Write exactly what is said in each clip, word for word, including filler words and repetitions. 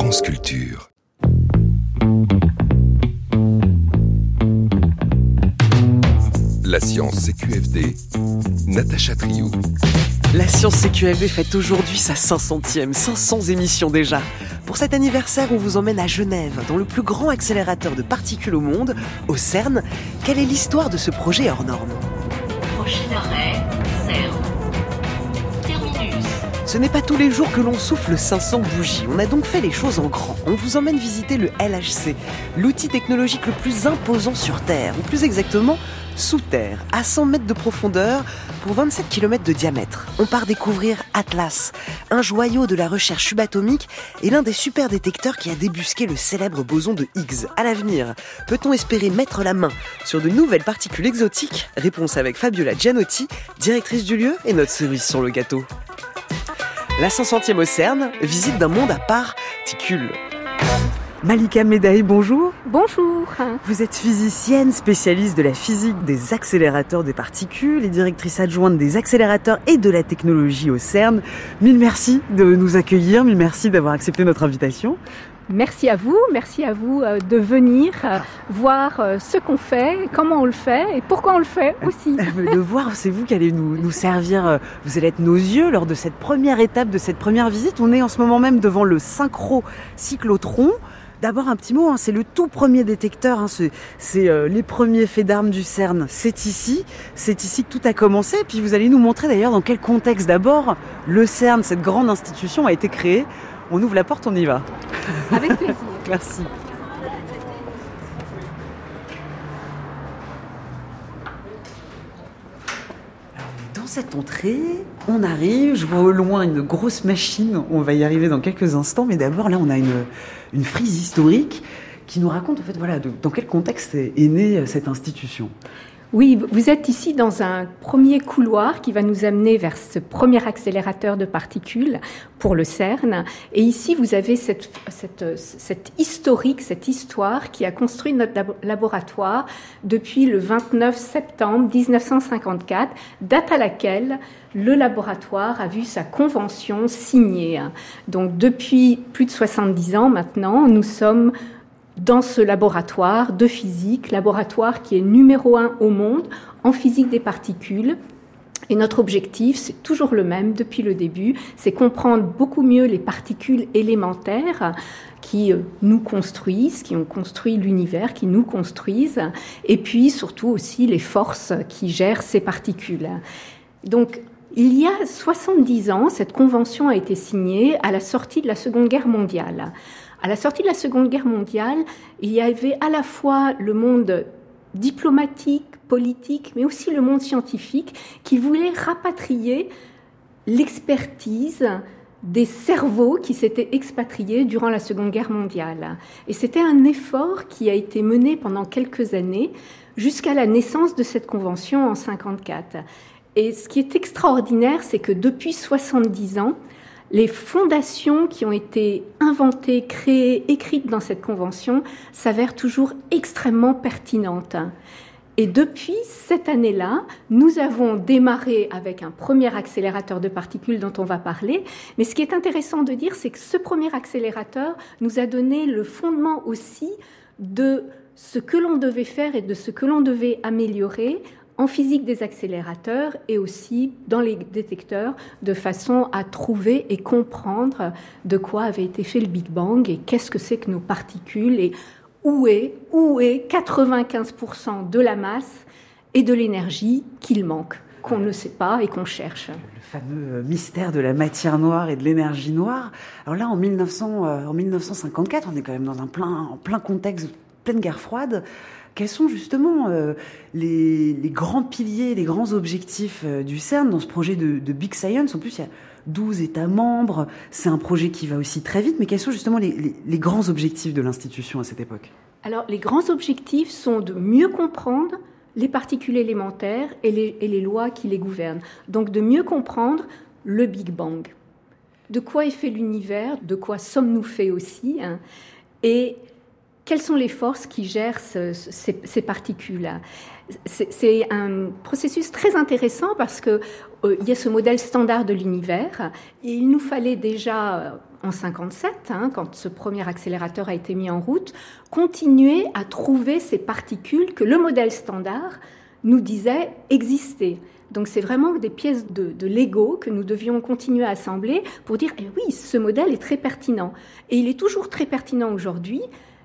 France Culture. La science C Q F D, Natacha Triou. La science C Q F D fête aujourd'hui sa cinq centième, cinq cents émissions déjà. Pour cet anniversaire, on vous emmène à Genève, dans le plus grand accélérateur de particules au monde, au CERN. Quelle est l'histoire de ce projet hors norme ? Prochain arrêt, CERN. Terminus. Ce n'est pas tous les jours que l'on souffle cinq cents bougies. On a donc fait les choses en grand. On vous emmène visiter le L H C, l'outil technologique le plus imposant sur Terre, ou plus exactement, sous terre, à cent mètres de profondeur, pour vingt-sept kilomètres de diamètre. On part découvrir Atlas, un joyau de la recherche subatomique et l'un des super détecteurs qui a débusqué le célèbre boson de Higgs. À l'avenir, peut-on espérer mettre la main sur de nouvelles particules exotiques ? Réponse avec Fabiola Gianotti, directrice du lieu et notre cerise sur le gâteau. La cinq centième au CERN, visite d'un monde à particules. Malika Medaï, bonjour. Bonjour. Vous êtes physicienne, spécialiste de la physique des accélérateurs des particules et directrice adjointe des accélérateurs et de la technologie au CERN. Mille merci de nous accueillir, mille merci d'avoir accepté notre invitation. Merci à vous, merci à vous de venir voir ce qu'on fait, comment on le fait et pourquoi on le fait aussi. Le voir, c'est vous qui allez nous, nous servir, vous allez être nos yeux lors de cette première étape, de cette première visite. On est en ce moment même devant le synchrocyclotron. D'abord un petit mot, hein, c'est le tout premier détecteur, hein, c'est, c'est euh, les premiers faits d'armes du CERN, c'est ici, c'est ici que tout a commencé. Et puis vous allez nous montrer d'ailleurs dans quel contexte d'abord le CERN, cette grande institution, a été créée. On ouvre la porte, on y va. Avec plaisir. Merci. Dans cette entrée, on arrive, je vois au loin une grosse machine, on va y arriver dans quelques instants, mais d'abord là on a une, une frise historique qui nous raconte en fait voilà, de, dans quel contexte est, est née cette institution. Oui, vous êtes ici dans un premier couloir qui va nous amener vers ce premier accélérateur de particules pour le CERN. Et ici, vous avez cette, cette, cette historique, cette histoire qui a construit notre laboratoire depuis le vingt-neuf septembre dix-neuf cent cinquante-quatre, date à laquelle le laboratoire a vu sa convention signée. Donc, depuis plus de soixante-dix ans maintenant, nous sommes dans ce laboratoire de physique, laboratoire qui est numéro un au monde en physique des particules. Et notre objectif, c'est toujours le même depuis le début, c'est comprendre beaucoup mieux les particules élémentaires qui nous construisent, qui ont construit l'univers, qui nous construisent, et puis surtout aussi les forces qui gèrent ces particules. Donc, il y a soixante-dix ans, cette convention a été signée à la sortie de la Seconde Guerre mondiale. À la sortie de la Seconde Guerre mondiale, il y avait à la fois le monde diplomatique, politique, mais aussi le monde scientifique qui voulait rapatrier l'expertise des cerveaux qui s'étaient expatriés durant la Seconde Guerre mondiale. Et c'était un effort qui a été mené pendant quelques années jusqu'à la naissance de cette convention en cinquante-quatre. Et ce qui est extraordinaire, c'est que depuis soixante-dix ans, les fondations qui ont été inventées, créées, écrites dans cette convention s'avèrent toujours extrêmement pertinentes. Et depuis cette année-là, nous avons démarré avec un premier accélérateur de particules dont on va parler. Mais ce qui est intéressant de dire, c'est que ce premier accélérateur nous a donné le fondement aussi de ce que l'on devait faire et de ce que l'on devait améliorer en physique des accélérateurs et aussi dans les détecteurs, de façon à trouver et comprendre de quoi avait été fait le Big Bang et qu'est-ce que c'est que nos particules et où est, où est quatre-vingt-quinze pour cent de la masse et de l'énergie qu'il manque, qu'on ne sait pas et qu'on cherche. Le fameux mystère de la matière noire et de l'énergie noire. Alors là, en, dix-neuf cents, euh, en dix-neuf cent cinquante-quatre, on est quand même dans un plein, en plein contexte, pleine guerre froide. Quels sont justement euh, les, les grands piliers, les grands objectifs euh, du CERN dans ce projet de, de Big Science ? En plus, il y a douze États membres, c'est un projet qui va aussi très vite, mais quels sont justement les, les, les grands objectifs de l'institution à cette époque ? Alors, les grands objectifs sont de mieux comprendre les particules élémentaires et les, et les lois qui les gouvernent. Donc, de mieux comprendre le Big Bang. De quoi est fait l'univers, de quoi sommes-nous faits aussi, hein, et quelles sont les forces qui gèrent ce, ces, ces particules ? c'est, c'est un processus très intéressant parce que euh, il y a ce modèle standard de l'univers et il nous fallait déjà en cinquante-sept, hein, quand ce premier accélérateur a été mis en route, continuer à trouver ces particules que le modèle standard nous disait exister. Donc c'est vraiment des pièces de, de Lego que nous devions continuer à assembler pour dire eh oui, ce modèle est très pertinent. Et il est toujours très pertinent aujourd'hui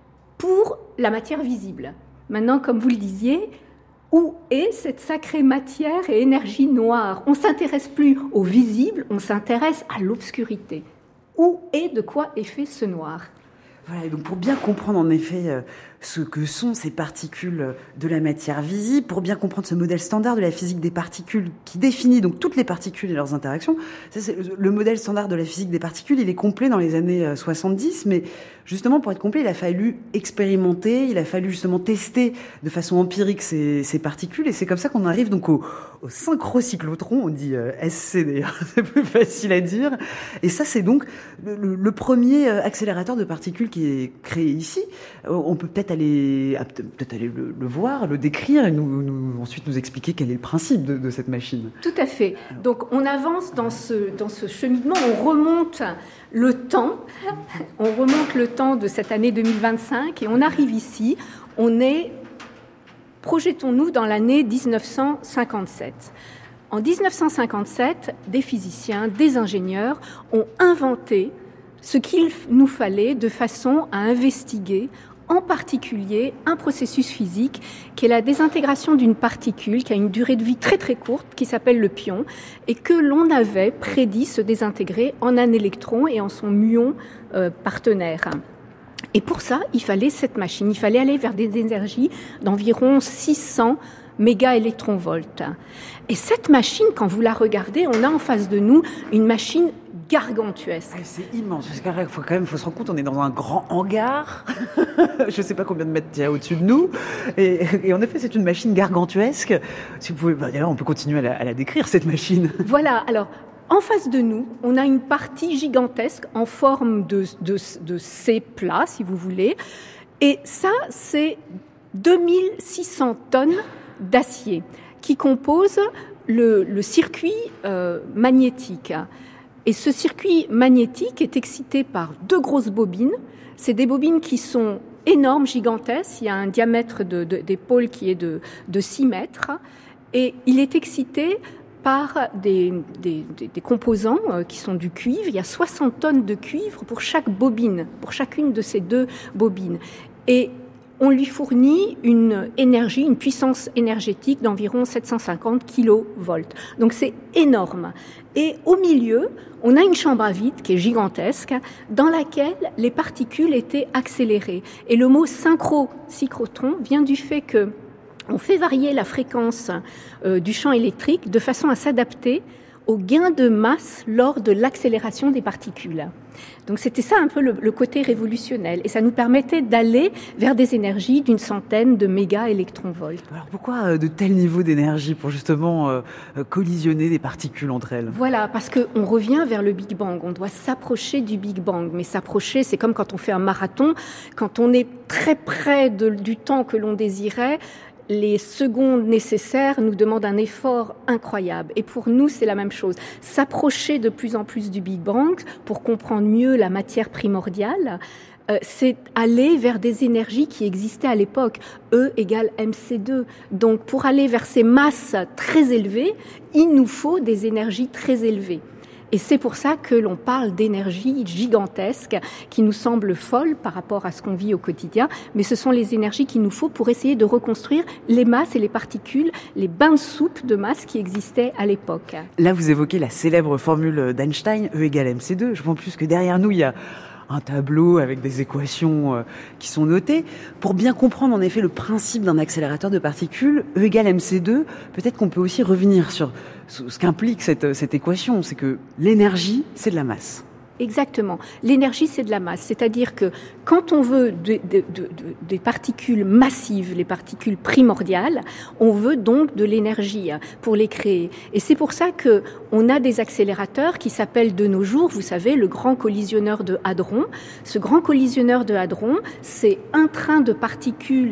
pour la matière visible. Maintenant, comme vous le disiez, où est cette sacrée matière et énergie noire ? On ne s'intéresse plus au visible, on s'intéresse à l'obscurité. Où et de quoi est fait ce noir ? Voilà, et donc pour bien comprendre en effet euh, ce que sont ces particules de la matière visible, pour bien comprendre ce modèle standard de la physique des particules qui définit donc toutes les particules et leurs interactions, ça, c'est le modèle standard de la physique des particules, il est complet dans les années soixante-dix, mais justement pour être complet, il a fallu expérimenter, il a fallu justement tester de façon empirique ces, ces particules, et c'est comme ça qu'on arrive donc au, au synchrocyclotron, on dit euh, S C d'ailleurs, c'est plus facile à dire, et ça c'est donc le, le, le premier accélérateur de particules qui est créé ici. On peut peut-être aller, peut-être aller le, le voir, le décrire et nous, nous, ensuite nous expliquer quel est le principe de, de cette machine. Tout à fait. Donc on avance dans ce, dans ce cheminement, on remonte le temps, on remonte le temps de cette année deux mille vingt-cinq et on arrive ici, on est, projetons-nous dans l'année dix-neuf cent cinquante-sept. En dix-neuf cent cinquante-sept, des physiciens, des ingénieurs ont inventé ce qu'il nous fallait de façon à investiguer en particulier un processus physique qui est la désintégration d'une particule qui a une durée de vie très très courte, qui s'appelle le pion, et que l'on avait prédit se désintégrer en un électron et en son muon euh, partenaire. Et pour ça, il fallait cette machine, il fallait aller vers des énergies d'environ six cents mégaélectronvolts. Et cette machine, quand vous la regardez, on a en face de nous une machine gargantuesque. C'est immense, parce qu'il faut quand même faut se rendre compte, on est dans un grand hangar, je ne sais pas combien de mètres il y a au-dessus de nous, et, et en effet c'est une machine gargantuesque. Si vous pouvez, bah, d'ailleurs on peut continuer à la, à la décrire cette machine. Voilà, alors en face de nous, on a une partie gigantesque en forme de, de, de C plat, si vous voulez, et ça c'est deux mille six cents tonnes d'acier qui composent le, le circuit euh, magnétique. Et ce circuit magnétique est excité par deux grosses bobines. C'est des bobines qui sont énormes, gigantesques. Il y a un diamètre de, de, des pôles qui est de, de six mètres. Et il est excité par des, des, des, des composants qui sont du cuivre. Il y a soixante tonnes de cuivre pour chaque bobine, pour chacune de ces deux bobines. Et on lui fournit une énergie, une puissance énergétique d'environ sept cent cinquante kilovolts. Donc c'est énorme. Et au milieu, on a une chambre à vide qui est gigantesque, dans laquelle les particules étaient accélérées. Et le mot synchrocyclotron vient du fait que on fait varier la fréquence euh, du champ électrique de façon à s'adapter au gain de masse lors de l'accélération des particules. Donc c'était ça un peu le, le côté révolutionnel, et ça nous permettait d'aller vers des énergies d'une centaine de mégaélectronvolts. Alors pourquoi de tels niveaux d'énergie pour justement euh, collisionner des particules entre elles ? Voilà, parce qu'on revient vers le Big Bang, on doit s'approcher du Big Bang, mais s'approcher, c'est comme quand on fait un marathon, quand on est très près de, du temps que l'on désirait, les secondes nécessaires nous demandent un effort incroyable. Et pour nous, c'est la même chose. S'approcher de plus en plus du Big Bang pour comprendre mieux la matière primordiale, euh, c'est aller vers des énergies qui existaient à l'époque. E égale M C deux. Donc, pour aller vers ces masses très élevées, il nous faut des énergies très élevées. Et c'est pour ça que l'on parle d'énergie gigantesque qui nous semble folle par rapport à ce qu'on vit au quotidien, mais ce sont les énergies qu'il nous faut pour essayer de reconstruire les masses et les particules, les bains de soupe de masse qui existaient à l'époque. Là, vous évoquez la célèbre formule d'Einstein, E égale M C deux. Je pense plus que derrière nous, il y a un tableau avec des équations euh, qui sont notées. Pour bien comprendre en effet le principe d'un accélérateur de particules, E égale M C deux, peut-être qu'on peut aussi revenir sur ce qu'implique cette, cette équation, c'est que l'énergie, c'est de la masse. Exactement. L'énergie, c'est de la masse. C'est-à-dire que quand on veut de, de, de, de, des particules massives, les particules primordiales, on veut donc de l'énergie pour les créer. Et c'est pour ça que on a des accélérateurs qui s'appellent de nos jours, vous savez, le grand collisionneur de hadrons. Ce grand collisionneur de hadrons, c'est un train de particules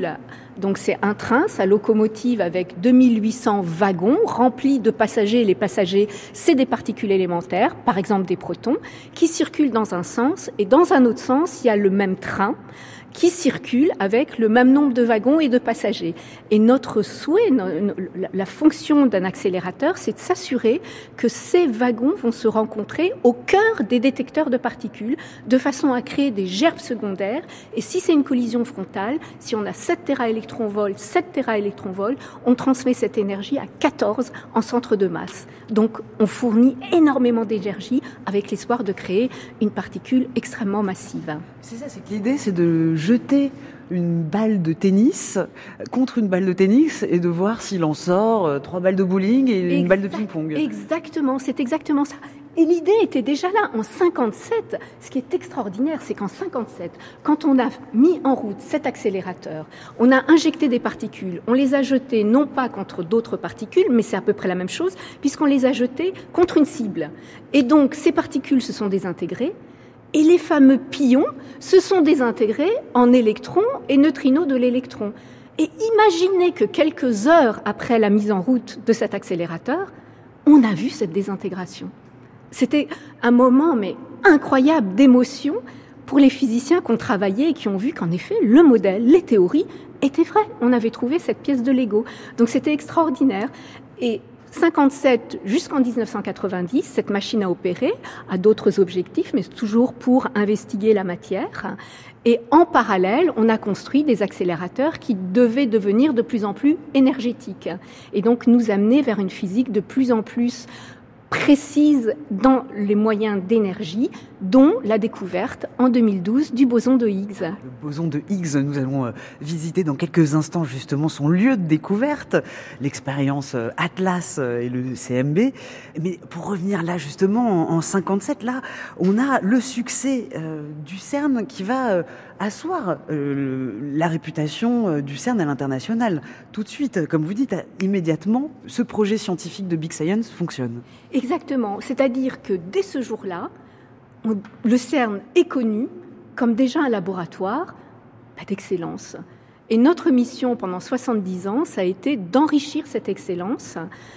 Donc c'est un train, sa locomotive avec deux mille huit cents wagons remplis de passagers. Les passagers, c'est des particules élémentaires, par exemple des protons, qui circulent dans un sens. Et dans un autre sens, il y a le même train qui circule avec le même nombre de wagons et de passagers. Et notre souhait, la fonction d'un accélérateur, c'est de s'assurer que ces wagons vont se rencontrer au cœur des détecteurs de particules, de façon à créer des gerbes secondaires. Et si c'est une collision frontale, si on a sept téraélectronvolts, sept téraélectronvolts, on transmet cette énergie à quatorze en centre de masse. Donc on fournit énormément d'énergie avec l'espoir de créer une particule extrêmement massive. C'est ça, c'est que l'idée, c'est de jeter une balle de tennis contre une balle de tennis et de voir s'il en sort euh, trois balles de bowling et exact, une balle de ping-pong. Exactement, c'est exactement ça. Et l'idée était déjà là en cinquante-sept. Ce qui est extraordinaire, c'est qu'en cinquante-sept, quand on a mis en route cet accélérateur, on a injecté des particules, on les a jetées non pas contre d'autres particules, mais c'est à peu près la même chose, puisqu'on les a jetées contre une cible. Et donc, ces particules se sont désintégrées, et les fameux pions se sont désintégrés en électrons et neutrinos de l'électron. Et imaginez que quelques heures après la mise en route de cet accélérateur, on a vu cette désintégration. C'était un moment mais incroyable d'émotion pour les physiciens qui ont travaillé et qui ont vu qu'en effet, le modèle, les théories étaient vraies. On avait trouvé cette pièce de Lego. Donc c'était extraordinaire. Et cinquante-sept jusqu'en dix-neuf cent quatre-vingt-dix, cette machine a opéré à d'autres objectifs, mais toujours pour investiguer la matière. Et en parallèle, on a construit des accélérateurs qui devaient devenir de plus en plus énergétiques et donc nous amener vers une physique de plus en plus précise dans les moyens d'énergie, dont la découverte en deux mille douze du boson de Higgs. Le boson de Higgs, nous allons visiter dans quelques instants justement son lieu de découverte, l'expérience Atlas et le C M B. Mais pour revenir là justement, en cinquante-sept, là, on a le succès euh, du CERN qui va euh, asseoir euh, la réputation du CERN à l'international. Tout de suite, comme vous dites, immédiatement, ce projet scientifique de Big Science fonctionne. Exactement, c'est-à-dire que dès ce jour-là, on, le CERN est connu comme déjà un laboratoire bah, d'excellence. Et notre mission pendant soixante-dix ans, ça a été d'enrichir cette excellence.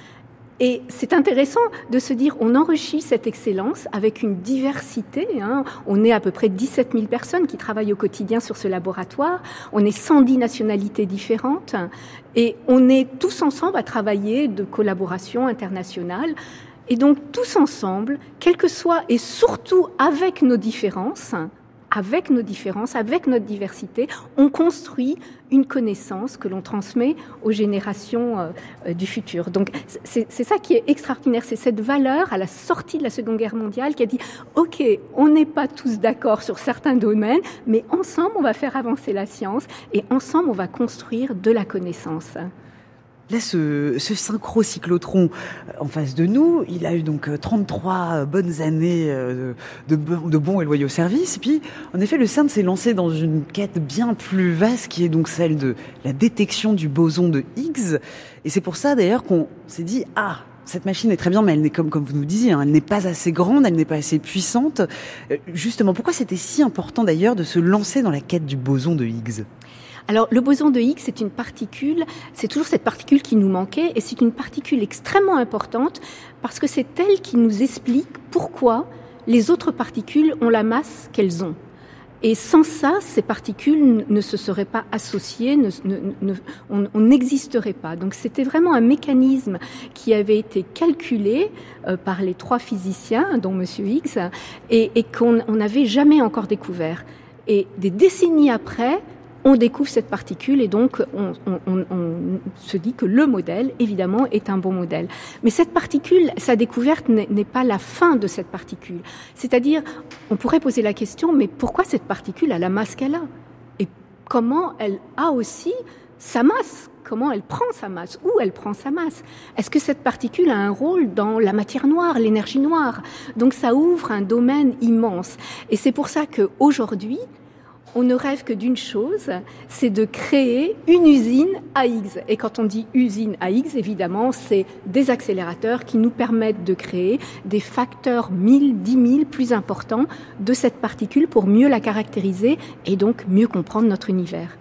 Et c'est intéressant de se dire, on enrichit cette excellence avec une diversité. Hein. On est à peu près dix-sept mille personnes qui travaillent au quotidien sur ce laboratoire. On est cent dix nationalités différentes. Et on est tous ensemble à travailler de collaboration internationale. Et donc, tous ensemble, quel que soit, et surtout avec nos différences, avec nos différences, avec notre diversité, on construit une connaissance que l'on transmet aux générations euh, du futur. Donc, c'est, c'est ça qui est extraordinaire, c'est cette valeur à la sortie de la Seconde Guerre mondiale qui a dit « Ok, on n'est pas tous d'accord sur certains domaines, mais ensemble, on va faire avancer la science et ensemble, on va construire de la connaissance. » Là, ce, ce synchrocyclotron en face de nous, il a eu donc trente-trois bonnes années de, de, de bons et loyaux services. Et puis, en effet, le CERN s'est lancé dans une quête bien plus vaste qui est donc celle de la détection du boson de Higgs. Et c'est pour ça, d'ailleurs, qu'on s'est dit « Ah, cette machine est très bien, mais elle n'est comme, comme vous nous disiez, hein, elle n'est pas assez grande, elle n'est pas assez puissante. » Justement, pourquoi c'était si important, d'ailleurs, de se lancer dans la quête du boson de Higgs ? Alors, le boson de Higgs, c'est une particule, c'est toujours cette particule qui nous manquait, et c'est une particule extrêmement importante parce que c'est elle qui nous explique pourquoi les autres particules ont la masse qu'elles ont. Et sans ça, ces particules ne se seraient pas associées, ne, ne, ne, on, on n'existerait pas. Donc c'était vraiment un mécanisme qui avait été calculé euh, par les trois physiciens, dont Monsieur Higgs, et, et qu'on n'avait jamais encore découvert. Et des décennies après, on découvre cette particule et donc on, on, on, on se dit que le modèle, évidemment, est un bon modèle. Mais cette particule, sa découverte n'est, n'est pas la fin de cette particule. C'est-à-dire, on pourrait poser la question, mais pourquoi cette particule a la masse qu'elle a ? Et comment elle a aussi sa masse ? Comment elle prend sa masse ? Où elle prend sa masse ? Est-ce que cette particule a un rôle dans la matière noire, l'énergie noire ? Donc ça ouvre un domaine immense. Et c'est pour ça qu'aujourd'hui, on ne rêve que d'une chose, c'est de créer une usine à Higgs. Et quand on dit usine à Higgs, évidemment, c'est des accélérateurs qui nous permettent de créer des facteurs mille, dix mille plus importants de cette particule pour mieux la caractériser et donc mieux comprendre notre univers.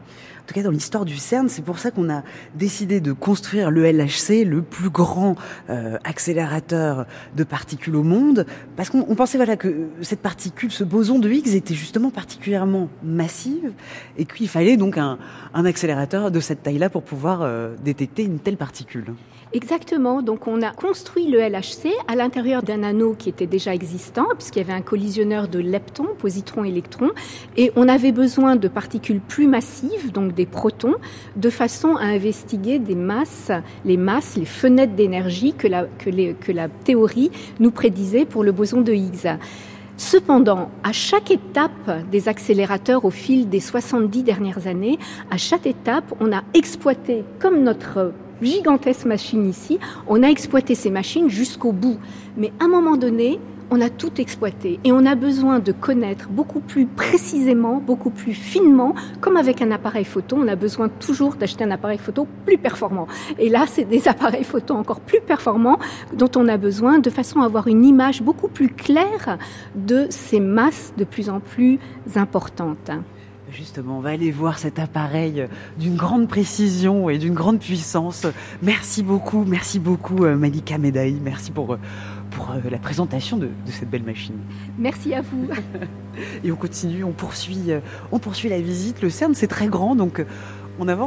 en tout cas dans l'histoire du CERN. C'est pour ça qu'on a décidé de construire le L H C, le plus grand euh, accélérateur de particules au monde, parce qu'on on pensait voilà, que cette particule, ce boson de Higgs était justement particulièrement massive et qu'il fallait donc un, un accélérateur de cette taille-là pour pouvoir euh, détecter une telle particule. Exactement, donc on a construit le L H C à l'intérieur d'un anneau qui était déjà existant, puisqu'il y avait un collisionneur de leptons, positrons, électrons, et on avait besoin de particules plus massives, donc des protons, de façon à investiguer des masses, les masses, les fenêtres d'énergie que la, que les, que la théorie nous prédisait pour le boson de Higgs. Cependant, à chaque étape des accélérateurs au fil des soixante-dix dernières années, à chaque étape, on a exploité, comme notre gigantesque machine ici, on a exploité ces machines jusqu'au bout. Mais à un moment donné, on a tout exploité et on a besoin de connaître beaucoup plus précisément, beaucoup plus finement, comme avec un appareil photo, on a besoin toujours d'acheter un appareil photo plus performant. Et là, c'est des appareils photo encore plus performants dont on a besoin de façon à avoir une image beaucoup plus claire de ces masses de plus en plus importantes. Justement, on va aller voir cet appareil d'une grande précision et d'une grande puissance. Merci beaucoup, merci beaucoup Malika Medaï, merci pour, pour la présentation de, de cette belle machine. Merci à vous. Et on continue, on poursuit, on poursuit la visite. Le CERN, c'est très grand, donc on avance.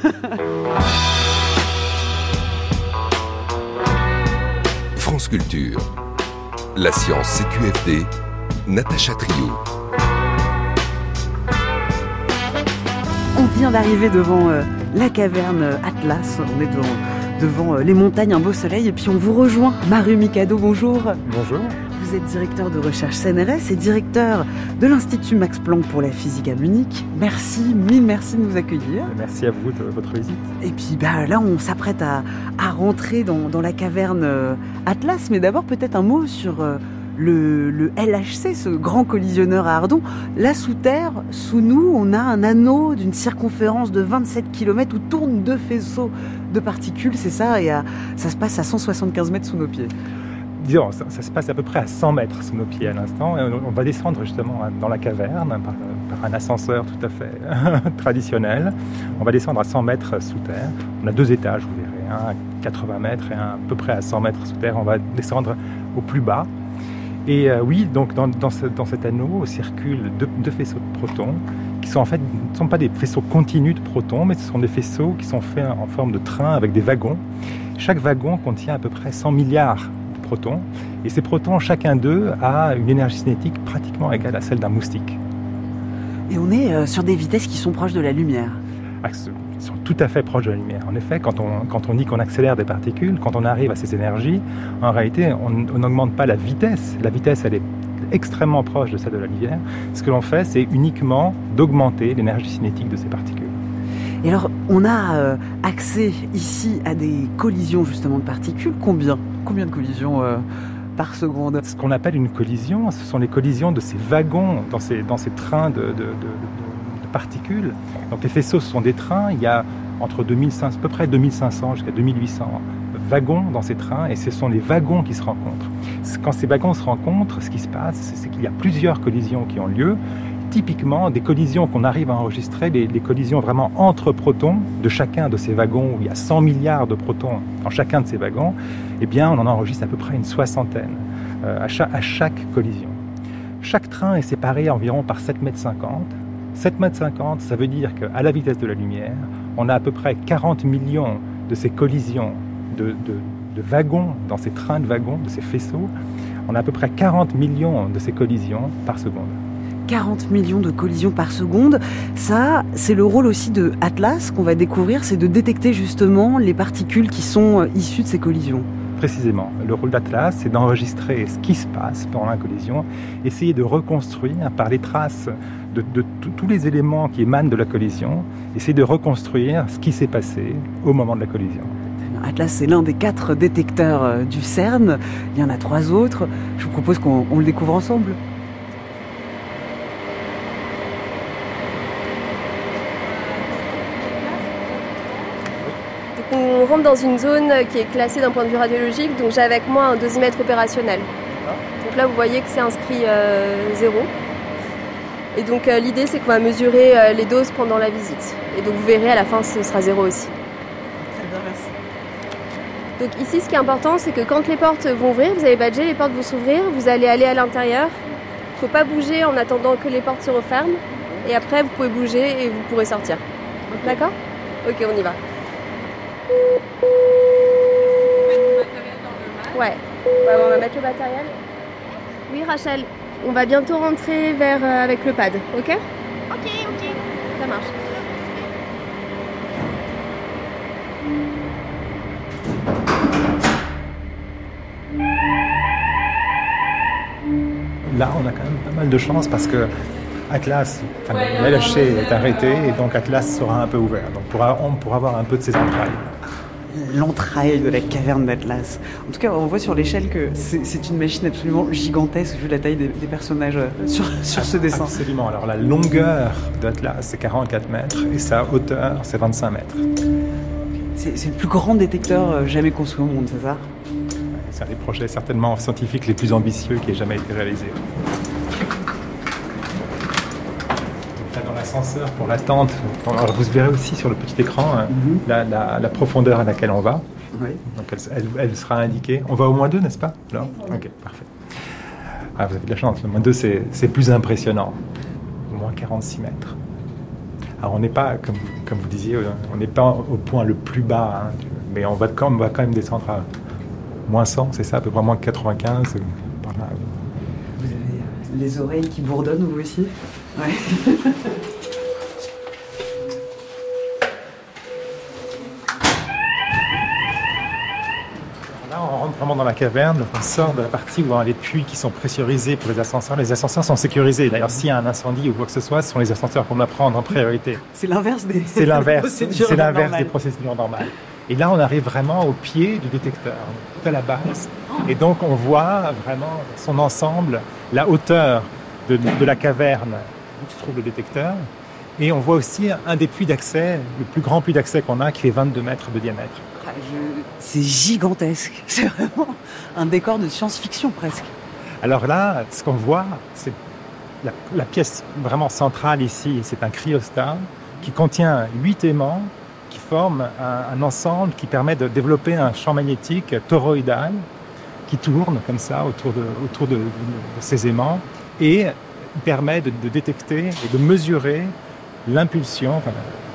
France Culture, la science C Q F D, Natacha Trio. On vient d'arriver devant euh, la caverne Atlas, on est devant, devant euh, les montagnes, un beau soleil, et puis on vous rejoint. Maru Mikado, bonjour. Bonjour. Vous êtes directeur de recherche C N R S et directeur de l'Institut Max Planck pour la physique à Munich. Merci, mille merci de nous accueillir. Merci à vous de votre visite. Et puis bah, là, on s'apprête à, à rentrer dans, dans la caverne euh, Atlas, mais d'abord peut-être un mot sur... Euh, Le, le L H C, ce grand collisionneur à Ardon. Là, sous terre, sous nous, on a un anneau d'une circonférence de vingt-sept kilomètres où tournent deux faisceaux de particules, c'est ça, et à, ça se passe à cent soixante-quinze mètres sous nos pieds. Disons, ça, ça se passe à peu près à cent mètres sous nos pieds à l'instant. Et on, on va descendre justement dans la caverne par, par un ascenseur tout à fait traditionnel. On va descendre à cent mètres sous terre. On a deux étages, vous verrez, un à quatre-vingts mètres et un à peu près à cent mètres sous terre. On va descendre au plus bas. Et euh, oui, donc dans, dans, ce, dans cet anneau circulent deux, deux faisceaux de protons qui sont en fait, ne sont pas des faisceaux continus de protons, mais ce sont des faisceaux qui sont faits en forme de train avec des wagons. Chaque wagon contient à peu près cent milliards de protons. Et ces protons, chacun d'eux, a une énergie cinétique pratiquement égale à celle d'un moustique. Et on est euh, sur des vitesses qui sont proches de la lumière. Ah, ils sont tout à fait proches de la lumière. En effet, quand on, quand on dit qu'on accélère des particules, quand on arrive à ces énergies, en réalité, on n'augmente pas la vitesse. La vitesse, elle est extrêmement proche de celle de la lumière. Ce que l'on fait, c'est uniquement d'augmenter l'énergie cinétique de ces particules. Et alors, on a euh, accès ici à des collisions justement de particules. Combien Combien de collisions euh, par seconde? Ce qu'on appelle une collision, ce sont les collisions de ces wagons dans ces, dans ces trains de, de, de, de particules. Donc les faisceaux, ce sont des trains. Il y a entre deux mille cinq cents, à peu près deux mille cinq cents jusqu'à deux mille huit cents wagons dans ces trains, et ce sont les wagons qui se rencontrent. Quand ces wagons se rencontrent, ce qui se passe, c'est qu'il y a plusieurs collisions qui ont lieu. Typiquement, des collisions qu'on arrive à enregistrer, les, les collisions vraiment entre protons de chacun de ces wagons, où il y a cent milliards de protons dans chacun de ces wagons, eh bien, on en enregistre à peu près une soixantaine euh, à, chaque, à chaque collision. Chaque train est séparé environ par sept mètres cinquante. sept mètres cinquante, ça veut dire qu'à la vitesse de la lumière, on a à peu près quarante millions de ces collisions de, de, de wagons, dans ces trains de wagons, de ces faisceaux. On a à peu près quarante millions de ces collisions par seconde. quarante millions de collisions par seconde. Ça, c'est le rôle aussi de Atlas qu'on va découvrir, c'est de détecter justement les particules qui sont issues de ces collisions. Précisément. Le rôle d'Atlas, c'est d'enregistrer ce qui se passe pendant la collision, essayer de reconstruire par les traces de, de tous les éléments qui émanent de la collision, essayer de reconstruire ce qui s'est passé au moment de la collision. Atlas, c'est l'un des quatre détecteurs du CERN. Il y en a trois autres. Je vous propose qu'on on le découvre ensemble. On rentre dans une zone qui est classée d'un point de vue radiologique, donc j'ai avec moi un dosimètre opérationnel. Donc là, vous voyez que c'est inscrit euh, zéro. Et donc euh, l'idée c'est qu'on va mesurer euh, les doses pendant la visite. Et donc vous verrez à la fin ce sera zéro aussi. Très bien, merci. Donc ici ce qui est important c'est que quand les portes vont ouvrir, vous avez badgé, les portes vont s'ouvrir, vous allez aller à l'intérieur. Il ne faut pas bouger en attendant que les portes se referment. Et après vous pouvez bouger et vous pourrez sortir. Okay. D'accord ? Ok, on y va. Ouais, ouais, on va mettre le matériel. Oui Rachel, on va bientôt rentrer vers euh, avec le pad, ok ? Ok, ok. Ça marche. Là, on a quand même pas mal de chance parce que Atlas, enfin, l'L H C est arrêté et donc Atlas sera un peu ouvert. Donc pour, on pourra avoir un peu de ses entrailles. L'entraille de la caverne d'Atlas. En tout cas, on voit sur l'échelle que c'est, c'est une machine absolument gigantesque vu la taille des, des personnages sur, sur ce dessin. Absolument. Alors la longueur d'Atlas, c'est quarante-quatre mètres et sa hauteur, c'est vingt-cinq mètres. C'est, c'est le plus grand détecteur jamais construit au monde, c'est ça ? C'est un des projets certainement scientifiques les plus ambitieux qui ait jamais été réalisé. Dans l'ascenseur pour l'attente, alors vous verrez aussi sur le petit écran mm-hmm. la, la, la profondeur à laquelle on va. Oui. Donc elle, elle, elle sera indiquée. On va au moins deux, n'est-ce pas ? Là ? Ok, parfait. Ah, vous avez de la chance. Le moins deux, c'est, c'est plus impressionnant. Au moins quarante-six mètres. Alors on n'est pas, comme, comme vous disiez, on n'est pas au point le plus bas, hein, mais on va, quand, on va quand même descendre à moins cent, c'est ça, à peu près moins quatre-vingt-quinze. Par là. Vous avez les oreilles qui bourdonnent, vous aussi ? Ouais. Là, on rentre vraiment dans la caverne, donc on sort de la partie où on a les puits qui sont pressurisés pour les ascenseurs. Les ascenseurs sont sécurisés. D'ailleurs, s'il y a un incendie ou quoi que ce soit, ce sont les ascenseurs qu'on doit prendre en priorité. C'est l'inverse des, c'est l'inverse, procédures c'est l'inverse normales. des procédures normales. Et là, on arrive vraiment au pied du détecteur, tout à la base. Et donc, on voit vraiment son ensemble, la hauteur de, de la caverne où se trouve le détecteur. Et on voit aussi un des puits d'accès, le plus grand puits d'accès qu'on a, qui fait vingt-deux mètres de diamètre. Ah, je... C'est gigantesque. C'est vraiment un décor de science-fiction presque. Alors là, ce qu'on voit, c'est la, la pièce vraiment centrale ici, c'est un cryostat qui contient huit aimants qui forment un, un ensemble qui permet de développer un champ magnétique toroïdal qui tourne comme ça autour de, autour de, de, de ces aimants et permet de, de détecter et de mesurer l'impulsion, enfin,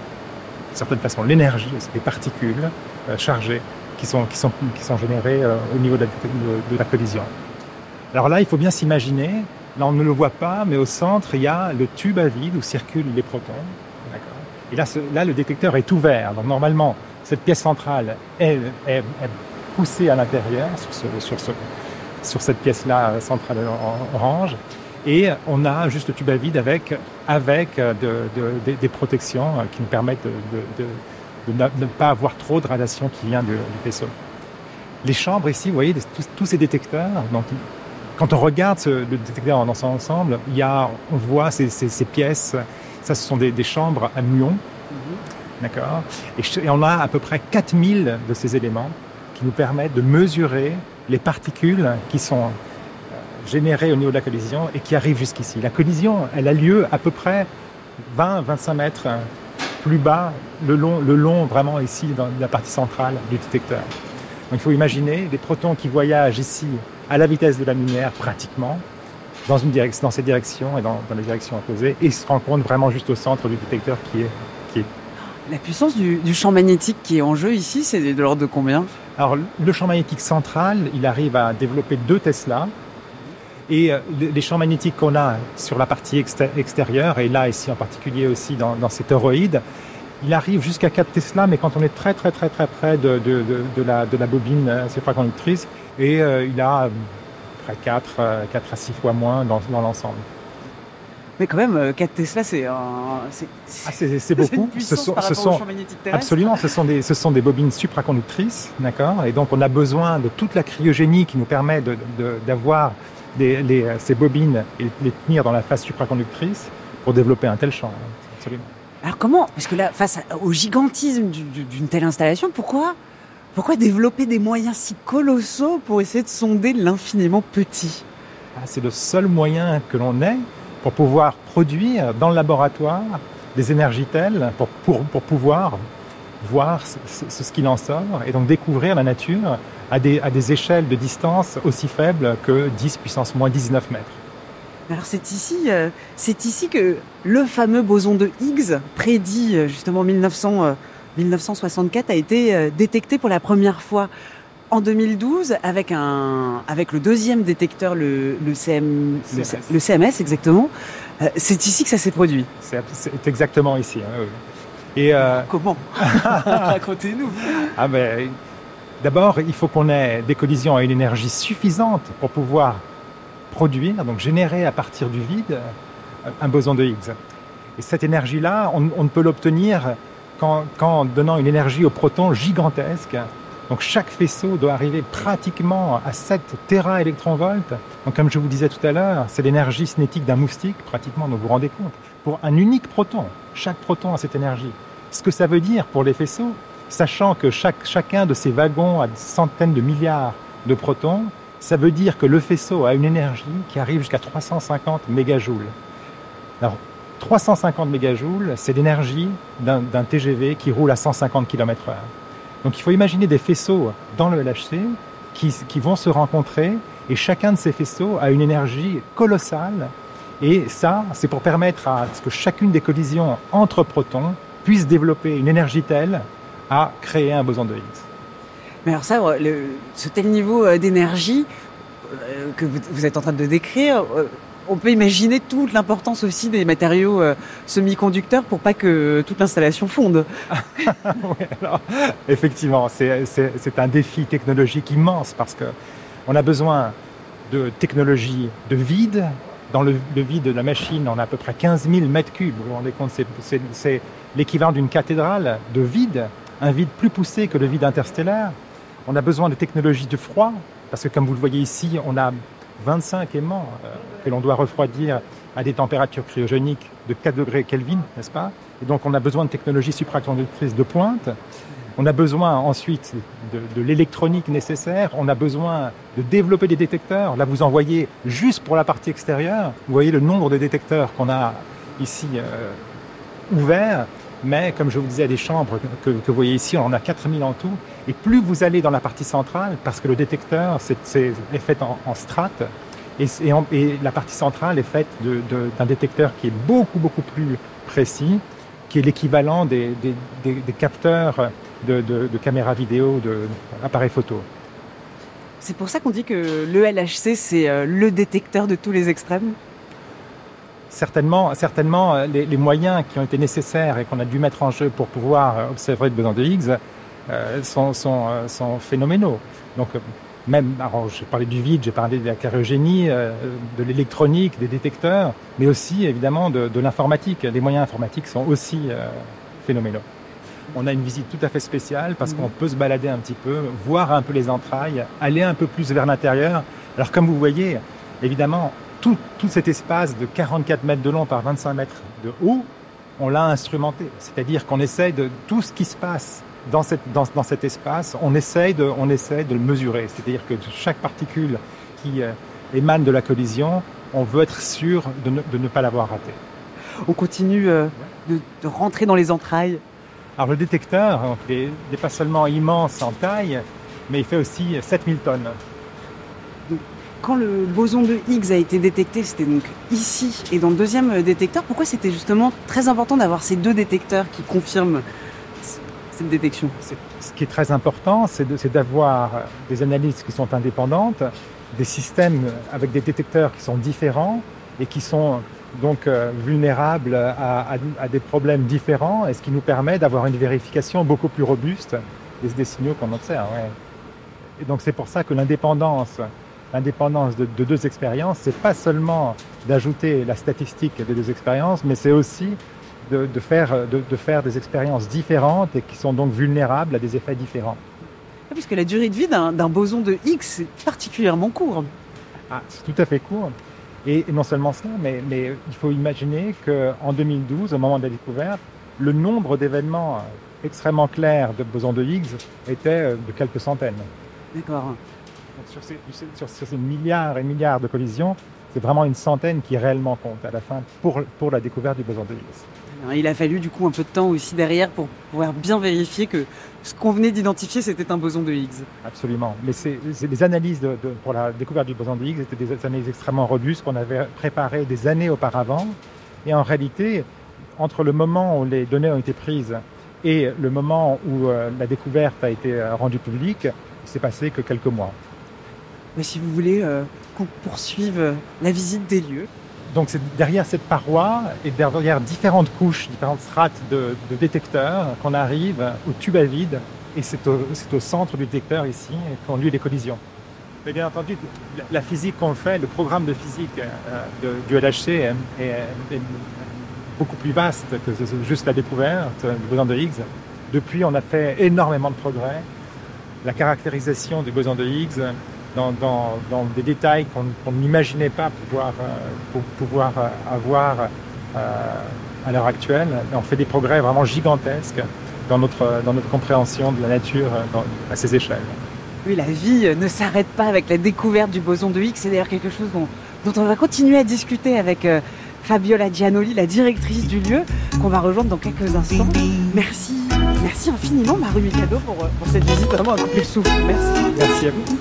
d'une certaine façon l'énergie, des particules euh, chargées qui sont, qui sont, qui sont générées euh, au niveau de la, de, de la collision. Alors là, il faut bien s'imaginer, là on ne le voit pas, mais au centre, il y a le tube à vide où circulent les protons. D'accord. Et là, ce, là, le détecteur est ouvert. Donc normalement, cette pièce centrale est, est, est poussée à l'intérieur sur, ce, sur, ce, sur cette pièce-là centrale orange. Et on a juste le tube à vide avec, avec de, de, de, des protections qui nous permettent de, de, de, de ne pas avoir trop de radiation qui vient du, du vaisseau. Les chambres ici, vous voyez, tous, tous ces détecteurs. Donc, quand on regarde ce, le détecteur dans son ensemble, il y a, on voit ces, ces, ces pièces. Ça, ce sont des, des chambres à muons. Mm-hmm. D'accord. Et, et on a à peu près quatre mille de ces éléments qui nous permettent de mesurer les particules qui sont générées au niveau de la collision et qui arrivent jusqu'ici. La collision, elle a lieu à peu près vingt à vingt-cinq mètres plus bas, le long, le long vraiment ici, dans la partie centrale du détecteur. Donc il faut imaginer des protons qui voyagent ici à la vitesse de la lumière pratiquement, dans, une direction, dans cette direction et dans, dans les directions opposées, et se rencontrent vraiment juste au centre du détecteur qui est... Qui est... La puissance du, du champ magnétique qui est en jeu ici, c'est de l'ordre de combien ? Alors le champ magnétique central, il arrive à développer deux Tesla. Et les champs magnétiques qu'on a sur la partie extérieure, et là ici en particulier aussi dans, dans ces toroïdes, il arrive jusqu'à quatre Tesla, mais quand on est très très très très près de, de, de, de, la, de la bobine supraconductrice, et euh, il a à peu près quatre à six fois moins dans, dans l'ensemble. Mais quand même, quatre Tesla, c'est, un, c'est, ah, c'est, c'est beaucoup. C'est ce sont, ce sont absolument, ce sont des, ce sont des bobines supraconductrices, d'accord. Et donc on a besoin de toute la cryogénie qui nous permet de, de, d'avoir Les, les, ces bobines et les tenir dans la phase supraconductrice pour développer un tel champ. Absolument. Alors comment, parce que là, face au gigantisme d'une telle installation, pourquoi, pourquoi développer des moyens si colossaux pour essayer de sonder l'infiniment petit ? Ah, c'est le seul moyen que l'on ait pour pouvoir produire dans le laboratoire des énergies telles pour, pour, pour pouvoir voir ce, ce, ce qu'il en sort et donc découvrir la nature à des, à des échelles de distance aussi faibles que dix puissance moins dix-neuf mètres. Alors c'est ici, euh, c'est ici que le fameux boson de Higgs, prédit euh, justement en mille neuf cents, euh, mille neuf cent soixante-quatre, a été euh, détecté pour la première fois en deux mille douze avec, un, avec le deuxième détecteur, le, le, C M, C M S. le, le C M S exactement. Euh, c'est ici que ça s'est produit. C'est, c'est exactement ici. Hein, oui. Et euh... comment racontez-nous. Ah ben, d'abord, il faut qu'on ait des collisions à une énergie suffisante pour pouvoir produire, donc générer à partir du vide, un boson de Higgs. Et cette énergie-là, on, on ne peut l'obtenir qu'en, qu'en donnant une énergie aux protons gigantesque. Donc chaque faisceau doit arriver pratiquement à sept téraélectronvolts. Donc comme je vous disais tout à l'heure, c'est l'énergie cinétique d'un moustique, pratiquement, donc vous vous rendez compte, pour un unique proton. Chaque proton a cette énergie. Ce que ça veut dire pour les faisceaux, sachant que chaque, chacun de ces wagons a des centaines de milliards de protons, ça veut dire que le faisceau a une énergie qui arrive jusqu'à trois cent cinquante mégajoules. Alors, trois cent cinquante mégajoules, c'est l'énergie d'un, d'un T G V qui roule à cent cinquante kilomètres heure. Donc il faut imaginer des faisceaux dans le L H C qui, qui vont se rencontrer et chacun de ces faisceaux a une énergie colossale. Et ça, c'est pour permettre à ce que chacune des collisions entre protons puisse développer une énergie telle à créer un boson de Higgs. Mais alors ça, le, ce tel niveau d'énergie euh, que vous, vous êtes en train de décrire, euh, on peut imaginer toute l'importance aussi des matériaux euh, semi-conducteurs pour pas que toute l'installation fonde. Oui, alors, effectivement, c'est, c'est, c'est un défi technologique immense parce que on a besoin de technologies de vide. Dans le, le vide de la machine, on a à peu près quinze mille mètres cubes. Vous vous rendez compte, c'est, c'est, c'est l'équivalent d'une cathédrale de vide, un vide plus poussé que le vide interstellaire. On a besoin de technologies de froid, parce que comme vous le voyez ici, on a vingt-cinq aimants euh, que l'on doit refroidir à des températures cryogéniques de quatre degrés Kelvin, n'est-ce pas? Et donc on a besoin de technologies supraconductrices de pointe. On a besoin ensuite de, de l'électronique nécessaire. On a besoin de développer des détecteurs. Là, vous en voyez juste pour la partie extérieure. Vous voyez le nombre de détecteurs qu'on a ici euh, ouverts. Mais comme je vous disais, des chambres que, que vous voyez ici, on en a quatre mille en tout. Et plus vous allez dans la partie centrale, parce que le détecteur c'est, c'est, est fait en, en strates, et, et, en, et la partie centrale est faite de, de, d'un détecteur qui est beaucoup, beaucoup plus précis, qui est l'équivalent des, des, des, des capteurs de, de, de caméras vidéo, d'appareils photo. C'est pour ça qu'on dit que le L H C, c'est le détecteur de tous les extrêmes? Certainement, certainement les, les moyens qui ont été nécessaires et qu'on a dû mettre en jeu pour pouvoir observer le boson de Higgs euh, sont, sont, sont phénoménaux. Donc, même, alors, j'ai parlé du vide, j'ai parlé de la cryogénie, euh, de l'électronique, des détecteurs, mais aussi évidemment de, de l'informatique. Les moyens informatiques sont aussi euh, phénoménaux. On a une visite tout à fait spéciale parce qu'on peut se balader un petit peu, voir un peu les entrailles, aller un peu plus vers l'intérieur. Alors comme vous voyez, évidemment, tout, tout cet espace de quarante-quatre mètres de long par vingt-cinq mètres de haut, on l'a instrumenté. C'est-à-dire qu'on essaie de tout ce qui se passe dans, cette, dans, dans cet espace, on essaie, de, on essaie de le mesurer. C'est-à-dire que chaque particule qui euh, émane de la collision, on veut être sûr de ne, de ne pas l'avoir raté. On continue euh, de, de rentrer dans les entrailles. Alors le détecteur, donc, il n'est pas seulement immense en taille, mais il fait aussi sept mille tonnes. Donc, quand le boson de Higgs a été détecté, c'était donc ici et dans le deuxième détecteur. Pourquoi c'était justement très important d'avoir ces deux détecteurs qui confirment cette détection? C'est, ce qui est très important, c'est, de, c'est d'avoir des analyses qui sont indépendantes, des systèmes avec des détecteurs qui sont différents et qui sont donc euh, vulnérables à, à, à des problèmes différents, et ce qui nous permet d'avoir une vérification beaucoup plus robuste des, des signaux qu'on observe. Ouais. Et donc c'est pour ça que l'indépendance, l'indépendance de, de deux expériences, c'est pas seulement d'ajouter la statistique des deux expériences, mais c'est aussi de, de, faire, de, de faire des expériences différentes et qui sont donc vulnérables à des effets différents. Puisque la durée de vie d'un, d'un boson de Higgs est particulièrement courte. Ah, c'est tout à fait court. Et non seulement ça, mais, mais il faut imaginer qu'en deux mille douze, au moment de la découverte, le nombre d'événements extrêmement clairs de bosons de Higgs était de quelques centaines. D'accord. Donc sur, ces, sur, sur ces milliards et milliards de collisions, C'est vraiment une centaine qui réellement compte à la fin pour, pour la découverte du boson de Higgs. Il a fallu du coup un peu de temps aussi derrière pour pouvoir bien vérifier que ce qu'on venait d'identifier, c'était un boson de Higgs. Absolument. Mais c'est, c'est des analyses de, de, pour la découverte du boson de Higgs, c'était des analyses extrêmement robustes qu'on avait préparées des années auparavant. Et en réalité, entre le moment où les données ont été prises et le moment où euh, la découverte a été euh, rendue publique, il ne s'est passé que quelques mois. Mais si vous voulez euh, qu'on poursuive euh, la visite des lieux. Donc c'est derrière cette paroi et derrière différentes couches, différentes strates de, de détecteurs qu'on arrive au tube à vide et c'est au, c'est au centre du détecteur ici qu'ont lieu les collisions. Mais bien entendu, la, la physique qu'on fait, le programme de physique euh, de, du L H C est, est, est beaucoup plus vaste que juste la découverte du boson de Higgs. Depuis, on a fait énormément de progrès. La caractérisation du boson de Higgs Dans, dans, dans des détails qu'on, qu'on n'imaginait pas pouvoir, euh, pour, pouvoir euh, avoir euh, à l'heure actuelle. On fait des progrès vraiment gigantesques dans notre, dans notre compréhension de la nature dans, à ces échelles. Oui, la vie ne s'arrête pas avec la découverte du boson de Higgs. C'est d'ailleurs quelque chose dont, dont on va continuer à discuter avec euh, Fabiola Giannoli, la directrice du lieu, qu'on va rejoindre dans quelques instants. Merci, merci infiniment Maru Mikado pour, pour cette visite vraiment à couper le souffle. Merci. Merci à vous.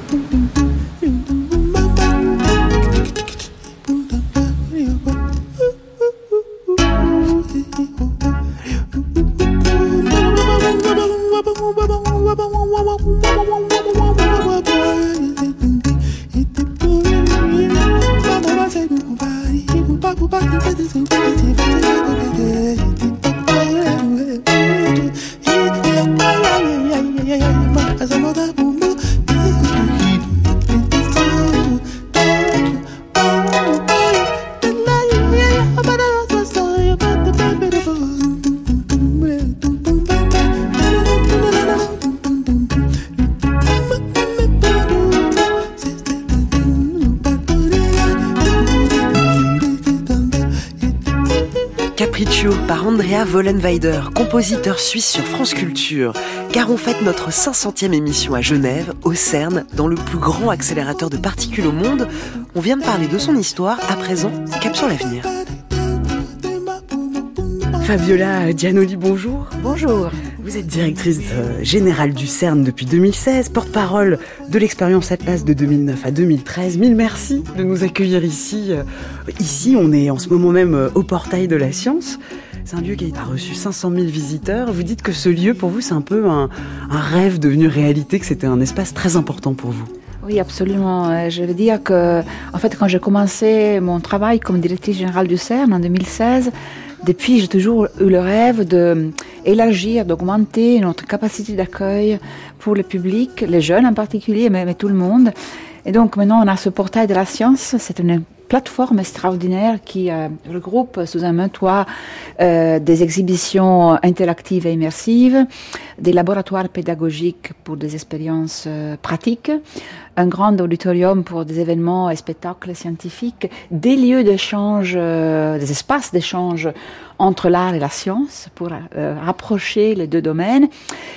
Capriccio par Andrea Vollenweider, compositeur suisse sur France Culture, car on fête notre cinq centième émission à Genève, au CERN, dans le plus grand accélérateur de particules au monde. On vient de parler de son histoire, à présent, cap sur l'avenir. Fabiola Giannoli, bonjour. Bonjour. Vous êtes directrice euh, générale du CERN depuis deux mille seize, porte-parole de l'expérience Atlas de deux mille neuf à deux mille treize. Mille merci de nous accueillir ici. Euh, ici, on est en ce moment même euh, au portail de la science. C'est un lieu qui a reçu cinq cent mille visiteurs. Vous dites que ce lieu, pour vous, c'est un peu un, un rêve devenu réalité, que c'était un espace très important pour vous. Oui, absolument. Je veux dire que, en fait, quand j'ai commencé mon travail comme directrice générale du CERN en deux mille seize, depuis, j'ai toujours eu le rêve d'élargir, d'augmenter notre capacité d'accueil pour le public, les jeunes en particulier, mais, mais tout le monde. Et donc maintenant, on a ce portail de la science. C'est une plateforme extraordinaire qui euh, regroupe sous un même toit euh, des exhibitions interactives et immersives, des laboratoires pédagogiques pour des expériences euh, pratiques, un grand auditorium pour des événements et spectacles scientifiques, des lieux d'échange, euh, des espaces d'échange entre l'art et la science pour euh, rapprocher les deux domaines.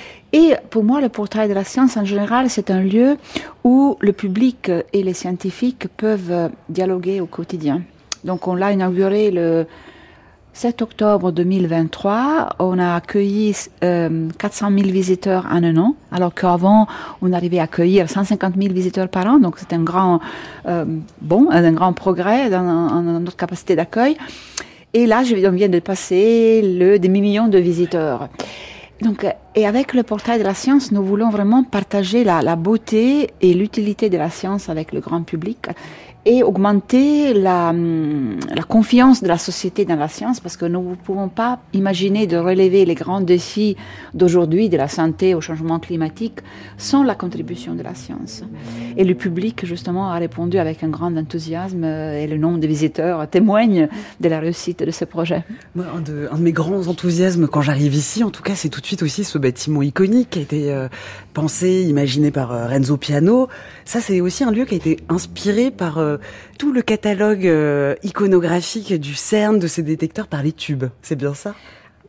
Et pour moi, le portail de la science, en général, c'est un lieu où le public et les scientifiques peuvent dialoguer au quotidien. Donc, on l'a inauguré le sept octobre deux mille vingt-trois. On a accueilli euh, quatre cent mille visiteurs en un an, alors qu'avant, on arrivait à accueillir cent cinquante mille visiteurs par an. Donc, c'est un grand, euh, bon, un grand progrès dans, dans notre capacité d'accueil. Et là, on vient de passer le demi-million de visiteurs. Donc, et avec le portail de la science, nous voulons vraiment partager la, la beauté et l'utilité de la science avec le grand public et augmenter la, la confiance de la société dans la science, parce que nous ne pouvons pas imaginer de relever les grands défis d'aujourd'hui, de la santé au changement climatique, sans la contribution de la science. Et le public, justement, a répondu avec un grand enthousiasme et le nombre de visiteurs témoigne de la réussite de ce projet. Moi, un, de, un de mes grands enthousiasmes quand j'arrive ici, en tout cas, c'est tout de suite aussi ce bâtiment iconique qui a été euh, pensé, imaginé par euh, Renzo Piano. Ça, c'est aussi un lieu qui a été inspiré par euh, tout le catalogue euh, iconographique du CERN, de ces détecteurs par les tubes. C'est bien ça ?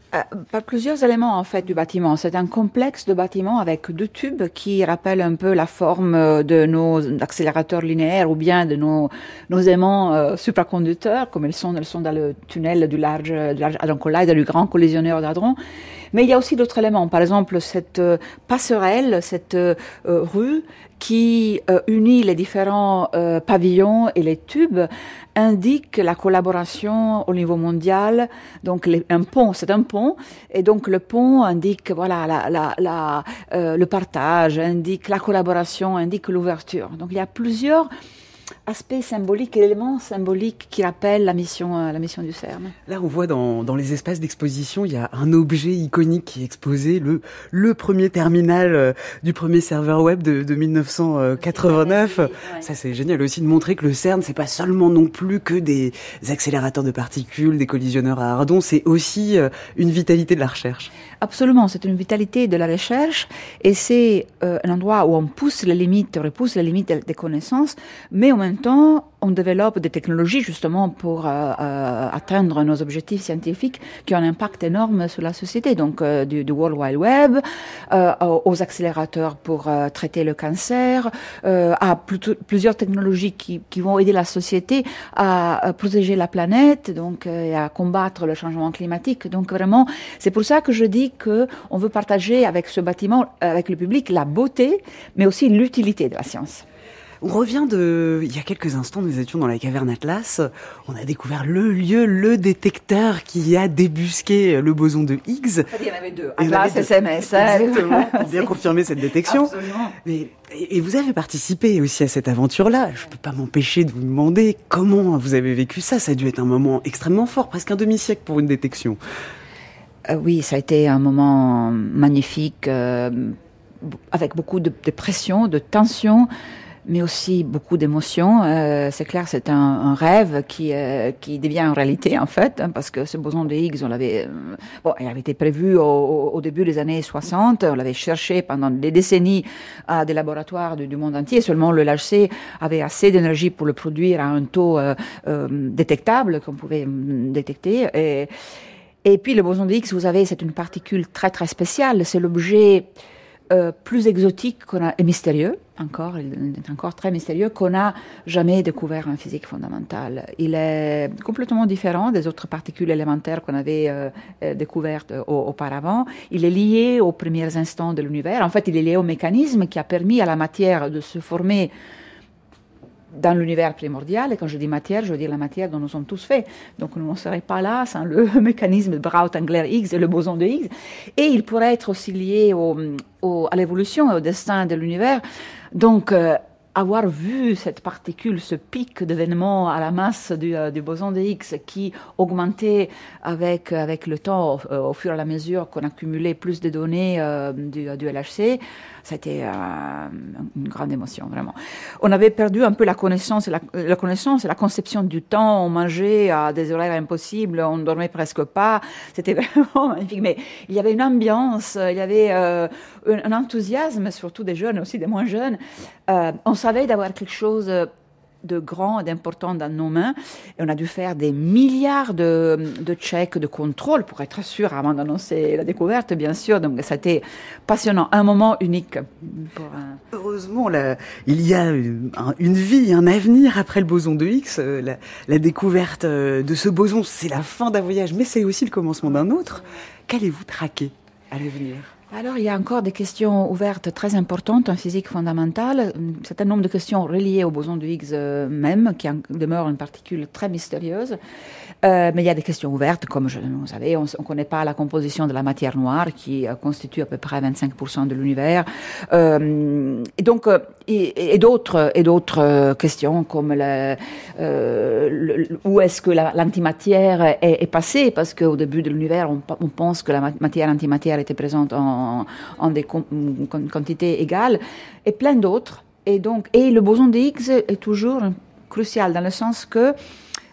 Euh, par plusieurs éléments en fait du bâtiment. C'est un complexe de bâtiments avec deux tubes qui rappellent un peu la forme de nos accélérateurs linéaires ou bien de nos, nos aimants euh, supraconducteurs, comme ils sont, ils sont dans le tunnel du large, du large Hadron Collider, du grand collisionneur d'Hadron. Mais il y a aussi d'autres éléments. Par exemple, cette euh, passerelle, cette euh, rue qui euh, unit les différents euh, pavillons et les tubes indique la collaboration au niveau mondial. Donc les, un pont, c'est un pont, et donc le pont indique voilà la, la, la, euh, le partage, indique la collaboration, indique l'ouverture. Donc il y a plusieurs aspects symboliques, éléments symboliques qui rappellent la mission, euh, la mission du CERN. Là, on voit dans, dans les espaces d'exposition, il y a un objet iconique qui est exposé, le, le premier terminal euh, du premier serveur web de, de mille neuf cent quatre-vingt-neuf. Ouais. Ça, c'est génial aussi de montrer que le CERN, c'est pas seulement non plus que des accélérateurs de particules, des collisionneurs à hardon, c'est aussi euh, une vitalité de la recherche. Absolument, c'est une vitalité de la recherche et c'est euh, un endroit où on pousse les limites, on repousse les limites des connaissances, mais en même temps, on développe des technologies justement pour euh, euh, atteindre nos objectifs scientifiques qui ont un impact énorme sur la société. Donc euh, du, du World Wide Web, euh, aux accélérateurs pour euh, traiter le cancer, euh, à plus, plusieurs technologies qui, qui vont aider la société à, à protéger la planète, donc euh, et à combattre le changement climatique. Donc vraiment, c'est pour ça que je dis que on veut partager avec ce bâtiment, avec le public, la beauté, mais aussi l'utilité de la science. On revient de... Il y a quelques instants, nous étions dans la caverne Atlas. On a découvert le lieu, le détecteur qui a débusqué le boson de Higgs. Il y en avait deux. Atlas, S M S. Exactement, pour bien confirmer cette détection. Absolument. Mais, et vous avez participé aussi à cette aventure-là. Je ne peux pas m'empêcher de vous demander comment vous avez vécu ça. Ça a dû être un moment extrêmement fort, presque un demi-siècle pour une détection. Euh, oui, ça a été un moment magnifique, euh, avec beaucoup de, de pression, de tension, mais aussi beaucoup d'émotions. Euh, c'est clair, c'est un, un rêve qui, euh, qui devient une réalité, en fait, hein, parce que ce boson de Higgs, on l'avait, euh, bon, il avait été prévu au, au début des années soixante, on l'avait cherché pendant des décennies à des laboratoires du, du monde entier, seulement le L H C avait assez d'énergie pour le produire à un taux euh, euh, détectable, qu'on pouvait euh, détecter, et Et puis le boson de Higgs, vous savez, c'est une particule très très spéciale. C'est l'objet euh, plus exotique qu'on a, et mystérieux, encore, il est encore très mystérieux, qu'on n'a jamais découvert en physique fondamentale. Il est complètement différent des autres particules élémentaires qu'on avait euh, euh, découvertes euh, auparavant. Il est lié aux premiers instants de l'univers. En fait, il est lié au mécanisme qui a permis à la matière de se former dans l'univers primordial, et quand je dis matière, je veux dire la matière dont nous sommes tous faits. Donc nous ne serions pas là sans le mécanisme de Braut-Englert-Higgs et le boson de Higgs. Et il pourrait être aussi lié au, au, à l'évolution et au destin de l'univers. Donc, euh, avoir vu cette particule, ce pic d'événements à la masse du, euh, du boson de Higgs qui augmentait avec, avec le temps, au, au fur et à mesure qu'on accumulait plus de données euh, du, du L H C, c'était euh, une grande émotion, vraiment. On avait perdu un peu la connaissance, la, la connaissance et la conception du temps. On mangeait à des horaires impossibles, on ne dormait presque pas. C'était vraiment magnifique. Mais il y avait une ambiance, il y avait euh, un, un enthousiasme, surtout des jeunes, aussi des moins jeunes. Euh, on savait d'avoir quelque chose de grand et d'important dans nos mains, et on a dû faire des milliards de, de checks, de contrôles pour être sûr avant d'annoncer la découverte, bien sûr. Donc c'était passionnant, un moment unique. Pour un... Heureusement, là, il y a une, une vie, un avenir après le boson de Higgs. La, la découverte de ce boson, c'est la fin d'un voyage, mais c'est aussi le commencement d'un autre. Qu'allez-vous traquer à l'avenir ? Alors, il y a encore des questions ouvertes très importantes en physique fondamentale, un certain nombre de questions reliées au boson de Higgs même, qui demeure une particule très mystérieuse. Euh, mais il y a des questions ouvertes, comme je, vous savez, on ne connaît pas la composition de la matière noire, qui euh, constitue à peu près vingt-cinq pour cent de l'univers. Euh, et donc, euh, et, et d'autres, et d'autres questions, comme le, euh, le, où est-ce que la, l'antimatière est, est passée, parce qu'au début de l'univers, on, on pense que la matière antimatière était présente en, en des com- quantités égales, et plein d'autres. Et donc, et le boson de Higgs est toujours crucial, dans le sens que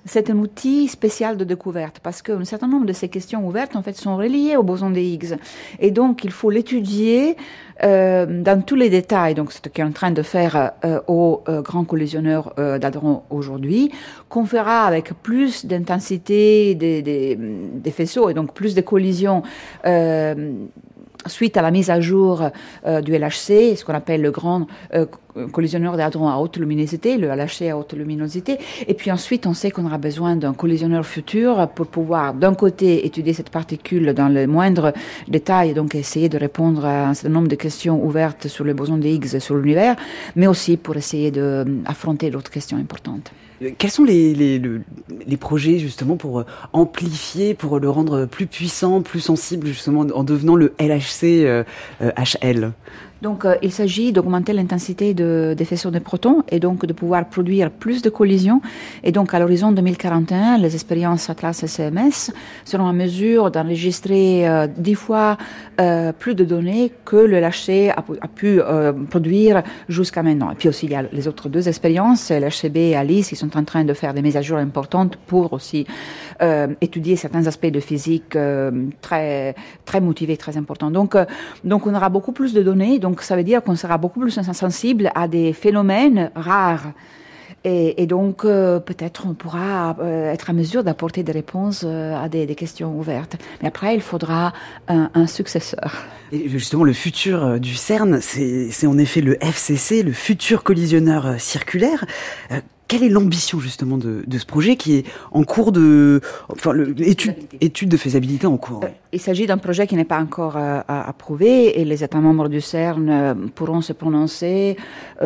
c'est un outil spécial de découverte parce qu'un certain nombre de ces questions ouvertes en fait sont reliées au boson de Higgs et donc il faut l'étudier euh, dans tous les détails. Donc c'est ce qu'on est en train de faire euh, au euh, grand collisionneur euh, d'Hadron aujourd'hui, qu'on fera avec plus d'intensité des, des, des faisceaux et donc plus de collisions. Euh, suite à la mise à jour euh, du L H C, ce qu'on appelle le grand euh, collisionneur d'hadrons à haute luminosité, le L H C à haute luminosité. Et puis ensuite, on sait qu'on aura besoin d'un collisionneur futur pour pouvoir, d'un côté, étudier cette particule dans le moindre détail, donc essayer de répondre à un certain nombre de questions ouvertes sur le boson de Higgs et sur l'univers, mais aussi pour essayer d'affronter d'autres questions importantes. Quels sont les, les, les projets justement pour amplifier, pour le rendre plus puissant, plus sensible justement en devenant le L H C euh, H L? Donc, euh, il s'agit d'augmenter l'intensité de, des faisceaux de protons et donc de pouvoir produire plus de collisions. Et donc, à l'horizon deux mille quarante et un, les expériences Atlas et C M S seront en mesure d'enregistrer euh, dix fois euh, plus de données que le L H C a, a pu euh, produire jusqu'à maintenant. Et puis aussi, il y a les autres deux expériences, L H C B et ALICE, qui sont en train de faire des mises à jour importantes pour aussi euh, étudier certains aspects de physique euh, très, très motivés, très importants. Donc, euh, donc, on aura beaucoup plus de données. Donc, ça veut dire qu'on sera beaucoup plus sensible à des phénomènes rares. Et, et donc, euh, peut-être on pourra euh, être à mesure d'apporter des réponses euh, à des, des questions ouvertes. Mais après, il faudra un, un successeur. Et justement, le futur du CERN, c'est, c'est en effet le F C C, le futur collisionneur circulaire. Euh, Quelle est l'ambition justement de, de ce projet qui est en cours de, enfin, le, étude, étude de faisabilité en cours? euh, Il s'agit d'un projet qui n'est pas encore euh, approuvé et les États membres du CERN euh, pourront se prononcer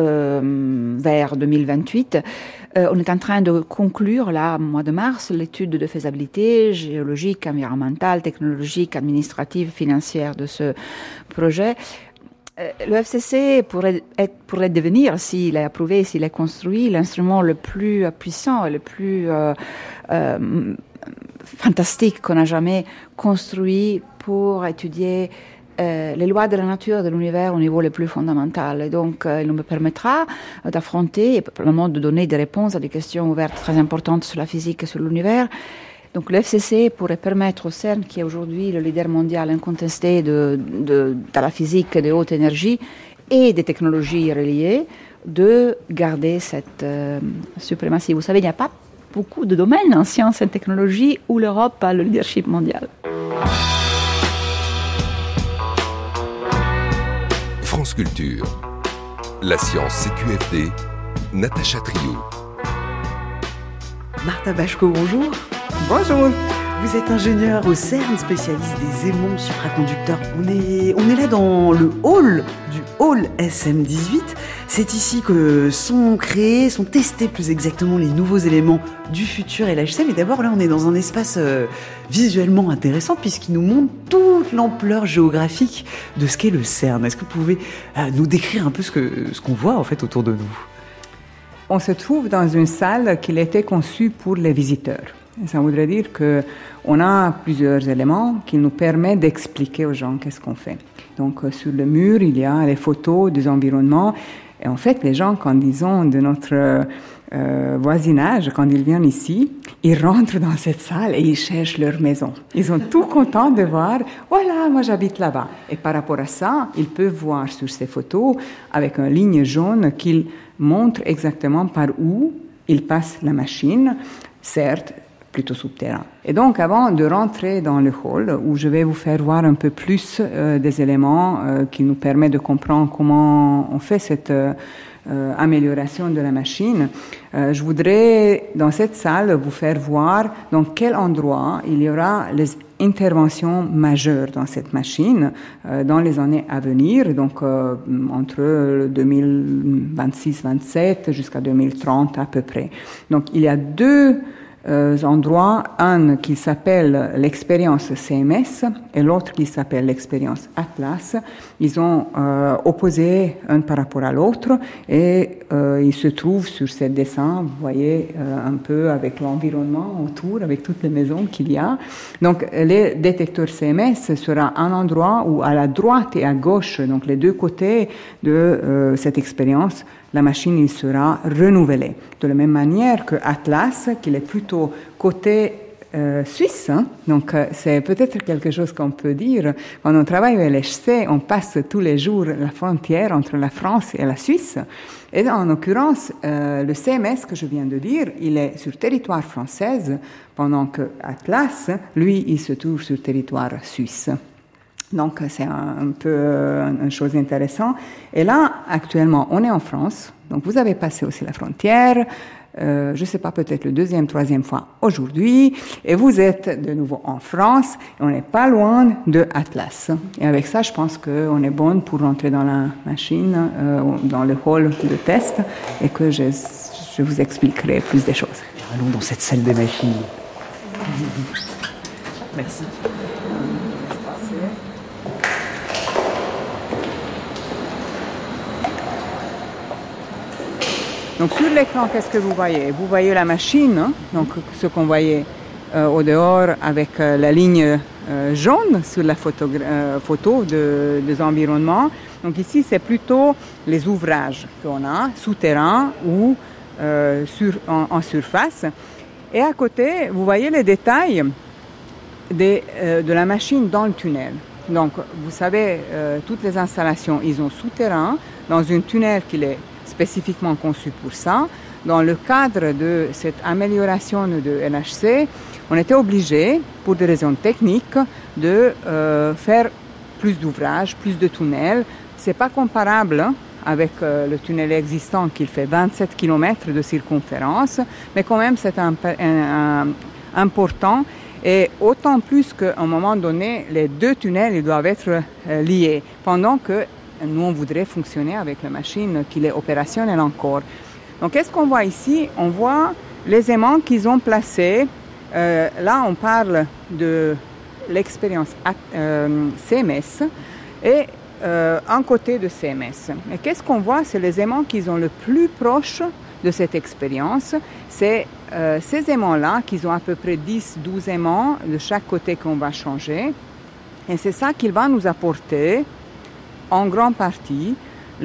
euh, vers deux mille vingt-huit. Euh, on est en train de conclure là, au mois de mars, l'étude de faisabilité géologique, environnementale, technologique, administrative, financière de ce projet. Le F C C pourrait, être, pourrait devenir, s'il est approuvé, s'il est construit, l'instrument le plus puissant et le plus euh, euh, fantastique qu'on a jamais construit pour étudier euh, les lois de la nature et de l'univers au niveau le plus fondamental. Et donc, euh, il nous permettra d'affronter et probablement de donner des réponses à des questions ouvertes très importantes sur la physique et sur l'univers. Donc le F C C pourrait permettre au CERN, qui est aujourd'hui le leader mondial incontesté de, de, de la physique de haute énergie et des technologies reliées, de garder cette euh, suprématie. Vous savez, il n'y a pas beaucoup de domaines en sciences et technologies où l'Europe a le leadership mondial. France Culture. La science C Q F D. Natacha Trio. Martha Bachko, bonjour. Bonjour. Vous êtes ingénieur au CERN, spécialiste des aimants supraconducteurs. On est, on est là dans le hall du hall S M dix-huit. C'est ici que sont créés, sont testés plus exactement les nouveaux éléments du futur L H C. Mais d'abord, là, on est dans un espace euh, visuellement intéressant puisqu'il nous montre toute l'ampleur géographique de ce qu'est le CERN. Est-ce que vous pouvez euh, nous décrire un peu ce, que, ce qu'on voit en fait autour de nous? On se trouve dans une salle qui était conçue pour les visiteurs. Ça voudrait dire qu'on a plusieurs éléments qui nous permettent d'expliquer aux gens qu'est-ce qu'on fait. Donc, sur le mur, il y a les photos des environnements. Et en fait, les gens, quand ils ont de notre euh, voisinage, quand ils viennent ici, ils rentrent dans cette salle et ils cherchent leur maison. Ils sont tout contents de voir, voilà, moi j'habite là-bas. Et par rapport à ça, ils peuvent voir sur ces photos, avec une ligne jaune, qu'ils montrent exactement par où ils passent la machine, certes, plutôt souterrain. Et donc, avant de rentrer dans le hall, où je vais vous faire voir un peu plus euh, des éléments euh, qui nous permettent de comprendre comment on fait cette euh, euh, amélioration de la machine, euh, je voudrais, dans cette salle, vous faire voir dans quel endroit il y aura les interventions majeures dans cette machine euh, dans les années à venir, donc euh, entre deux mille vingt-six vingt-sept jusqu'à deux mille trente à peu près. Donc, il y a deux Euh, endroits, un qui s'appelle l'expérience C M S et l'autre qui s'appelle l'expérience Atlas. Ils ont euh, opposé un par rapport à l'autre et euh, ils se trouvent sur ces dessins, vous voyez euh, un peu avec l'environnement autour, avec toutes les maisons qu'il y a. Donc le détecteur C M S sera un endroit où à la droite et à gauche, donc les deux côtés de euh, cette expérience, la machine il sera renouvelée. De la même manière que Atlas, qui est plutôt côté euh, suisse, hein? Donc euh, c'est peut-être quelque chose qu'on peut dire. Quand on travaille au L H C, on passe tous les jours la frontière entre la France et la Suisse. Et en l'occurrence, euh, le C M S que je viens de dire, il est sur territoire français, pendant que Atlas, lui, il se trouve sur territoire suisse. Donc, c'est un, un peu euh, une chose intéressante. Et là, actuellement, on est en France. Donc, vous avez passé aussi la frontière. Euh, je ne sais pas, peut-être le deuxième, troisième fois aujourd'hui. Et vous êtes de nouveau en France. Et on n'est pas loin de Atlas. Et avec ça, je pense qu'on est bon pour rentrer dans la machine, euh, dans le hall de test, et que je, je vous expliquerai plus des choses. Allons dans cette salle des machines. Merci. Donc sur l'écran, qu'est-ce que vous voyez? Vous voyez la machine, hein? Donc ce qu'on voyait euh, au dehors avec euh, la ligne euh, jaune sur la photo, euh, photo de, des environnements. Donc ici, c'est plutôt les ouvrages qu'on a, souterrains ou euh, sur, en, en surface. Et à côté, vous voyez les détails des, euh, de la machine dans le tunnel. Donc vous savez, euh, toutes les installations, ils ont souterrain dans un tunnel qui est spécifiquement conçu pour ça. Dans le cadre de cette amélioration de L H C, on était obligé, pour des raisons techniques, de euh, faire plus d'ouvrages, plus de tunnels. Ce n'est pas comparable hein, avec euh, le tunnel existant qui fait vingt-sept kilomètres de circonférence, mais quand même c'est un, un, un, important. Et autant plus qu'à un moment donné, les deux tunnels ils doivent être euh, liés, pendant que nous, on voudrait fonctionner avec la machine qui est opérationnelle encore. Donc, qu'est-ce qu'on voit ici? On voit les aimants qu'ils ont placés. Euh, là, on parle de l'expérience euh, C M S et euh, un côté de C M S. Et qu'est-ce qu'on voit? C'est les aimants qui sont le plus proches de cette expérience. C'est euh, ces aimants-là qui ont à peu près dix à douze aimants de chaque côté qu'on va changer. Et c'est ça qui va nous apporter en grande partie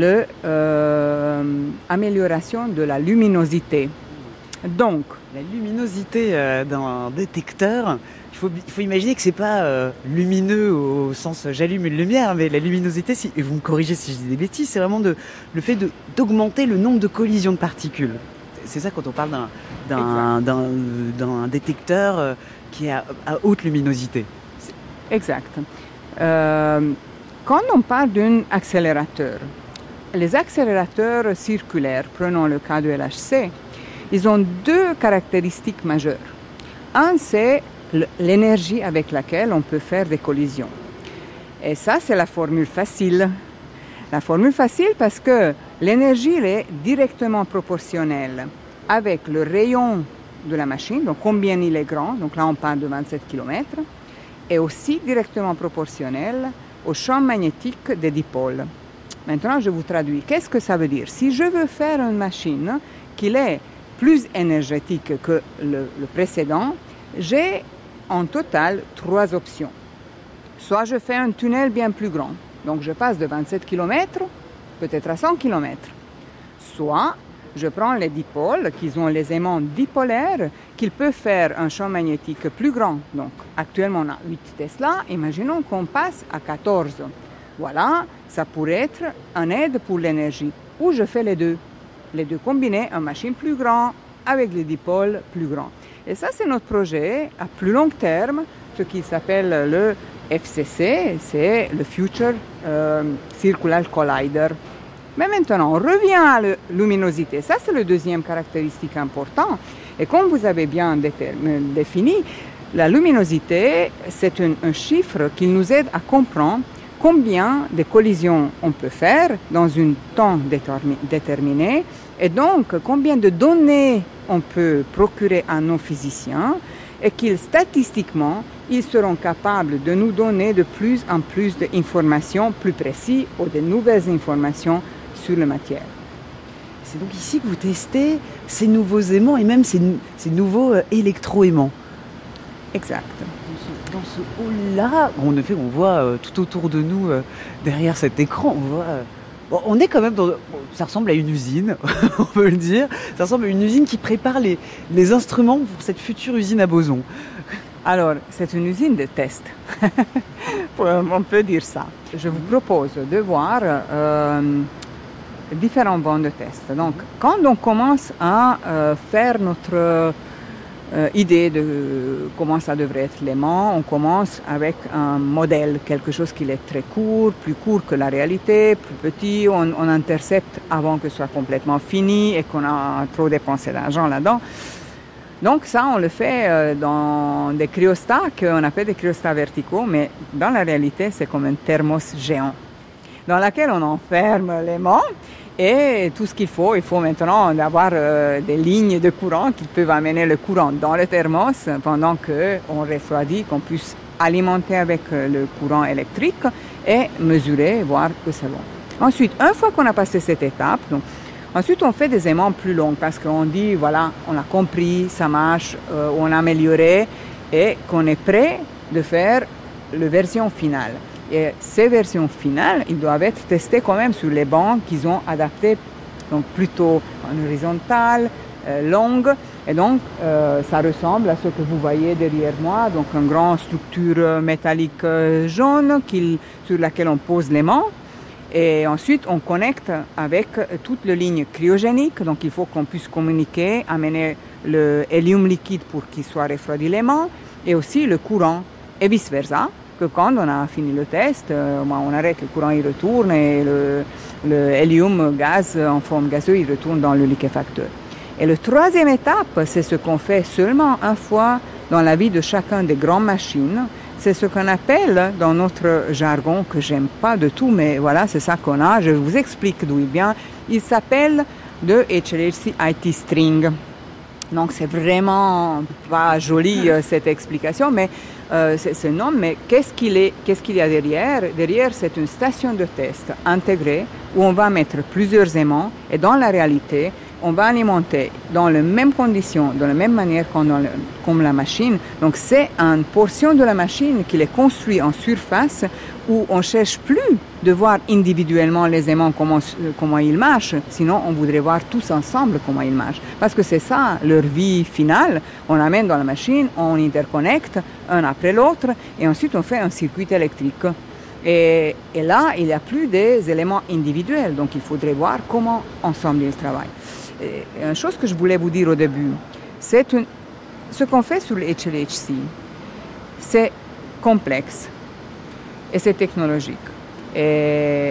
l'amélioration euh, de la luminosité. Donc, la luminosité euh, d'un détecteur, il faut, il faut imaginer que ce n'est pas euh, lumineux au sens j'allume une lumière, mais la luminosité, si, et vous me corrigez si je dis des bêtises, c'est vraiment de, le fait de, d'augmenter le nombre de collisions de particules. C'est ça quand on parle d'un, d'un, d'un, d'un détecteur euh, qui est à, à haute luminosité. Exact. Euh, Quand on parle d'un accélérateur, les accélérateurs circulaires, prenons le cas du L H C, ils ont deux caractéristiques majeures. Un, c'est l'énergie avec laquelle on peut faire des collisions. Et ça, c'est la formule facile. La formule facile parce que l'énergie est directement proportionnelle avec le rayon de la machine, donc combien il est grand, donc là on parle de vingt-sept kilomètres, et aussi directement proportionnelle au champ magnétique des dipôles. Maintenant, je vous traduis. Qu'est-ce que ça veut dire? Si je veux faire une machine qui est plus énergétique que le, le précédent, j'ai en total trois options. Soit je fais un tunnel bien plus grand, donc je passe de vingt-sept kilomètres peut-être à cent kilomètres. Soit je prends les dipôles, qui ont les aimants dipolaires, qu'ils peuvent faire un champ magnétique plus grand. Donc, actuellement, on a huit Tesla. Imaginons qu'on passe à quatorze. Voilà, ça pourrait être une aide pour l'énergie. Ou je fais les deux. Les deux combinés, une machine plus grande avec les dipôles plus grands. Et ça, c'est notre projet à plus long terme, ce qui s'appelle le F C C, c'est le Future euh, Circular Collider. Mais maintenant, on revient à la luminosité. Ça, c'est la deuxième caractéristique importante. Et comme vous avez bien défini, la luminosité, c'est un, un chiffre qui nous aide à comprendre combien de collisions on peut faire dans un temps déterminé et donc combien de données on peut procurer à nos physiciens et qu'ils, statistiquement, ils seront capables de nous donner de plus en plus d'informations plus précises ou de nouvelles informations sur la matière. C'est donc ici que vous testez ces nouveaux aimants et même ces, ces nouveaux euh, électroaimants. Exact. Dans ce, ce hall-là, en effet, on voit euh, tout autour de nous, euh, derrière cet écran, on voit euh, Bon, on est quand même dans... Bon, ça ressemble à une usine, on peut le dire. Ça ressemble à une usine qui prépare les, les instruments pour cette future usine à boson. Alors, c'est une usine de test. On peut dire ça. Je vous propose de voir euh, différents bancs de test. Donc, quand on commence à euh, faire notre euh, idée de comment ça devrait être l'aimant, on commence avec un modèle, quelque chose qui est très court, plus court que la réalité, plus petit. On, on intercepte avant que ce soit complètement fini et qu'on a trop dépensé d'argent là-dedans. Donc ça, on le fait dans des cryostats qu'on appelle des cryostats verticaux, mais dans la réalité, c'est comme un thermos géant dans lequel on enferme l'aimant et tout ce qu'il faut. Il faut maintenant avoir des lignes de courant qui peuvent amener le courant dans le thermos pendant qu'on refroidit, qu'on puisse alimenter avec le courant électrique et mesurer, voir que c'est bon. Ensuite, une fois qu'on a passé cette étape, donc, ensuite, on fait des aimants plus longs parce qu'on dit, voilà, on a compris, ça marche, euh, on a amélioré et qu'on est prêt de faire la version finale. Et ces versions finales, ils doivent être testées quand même sur les bancs qu'ils ont adaptés, donc plutôt en horizontal, euh, longue. Et donc, euh, ça ressemble à ce que vous voyez derrière moi, donc une grande structure métallique jaune qui, sur laquelle on pose l'aimant. Et ensuite, on connecte avec toutes les lignes cryogéniques. Donc, il faut qu'on puisse communiquer, amener le hélium liquide pour qu'il soit refroidi l'aimant et aussi le courant et vice-versa. Que quand on a fini le test, euh, on arrête, le courant il retourne et le, le hélium gaz en forme gazeuse il retourne dans le liquéfacteur. Et la troisième étape, c'est ce qu'on fait seulement une fois dans la vie de chacune des grandes machines. C'est ce qu'on appelle dans notre jargon, que j'aime pas du tout, mais voilà, c'est ça qu'on a. Je vous explique d'où il vient. Il s'appelle le H L H C I T String. Donc c'est vraiment pas joli euh, cette explication, mais euh, c'est ce nom. Mais qu'est-ce qu'il est, qu'est-ce qu'il y a derrière? Derrière, c'est une station de test intégrée où on va mettre plusieurs aimants et dans la réalité, on va alimenter dans les mêmes conditions, de la même manière comme, le, comme la machine. Donc c'est une portion de la machine qui est construite en surface où on ne cherche plus de voir individuellement les aimants comment, comment ils marchent, sinon on voudrait voir tous ensemble comment ils marchent. Parce que c'est ça leur vie finale. On amène dans la machine, on interconnecte un après l'autre et ensuite on fait un circuit électrique. Et, et là, il n'y a plus des éléments individuels, donc il faudrait voir comment ensemble ils travaillent. Et une chose que je voulais vous dire au début, c'est une, ce qu'on fait sur le H L H C, c'est complexe et c'est technologique. Et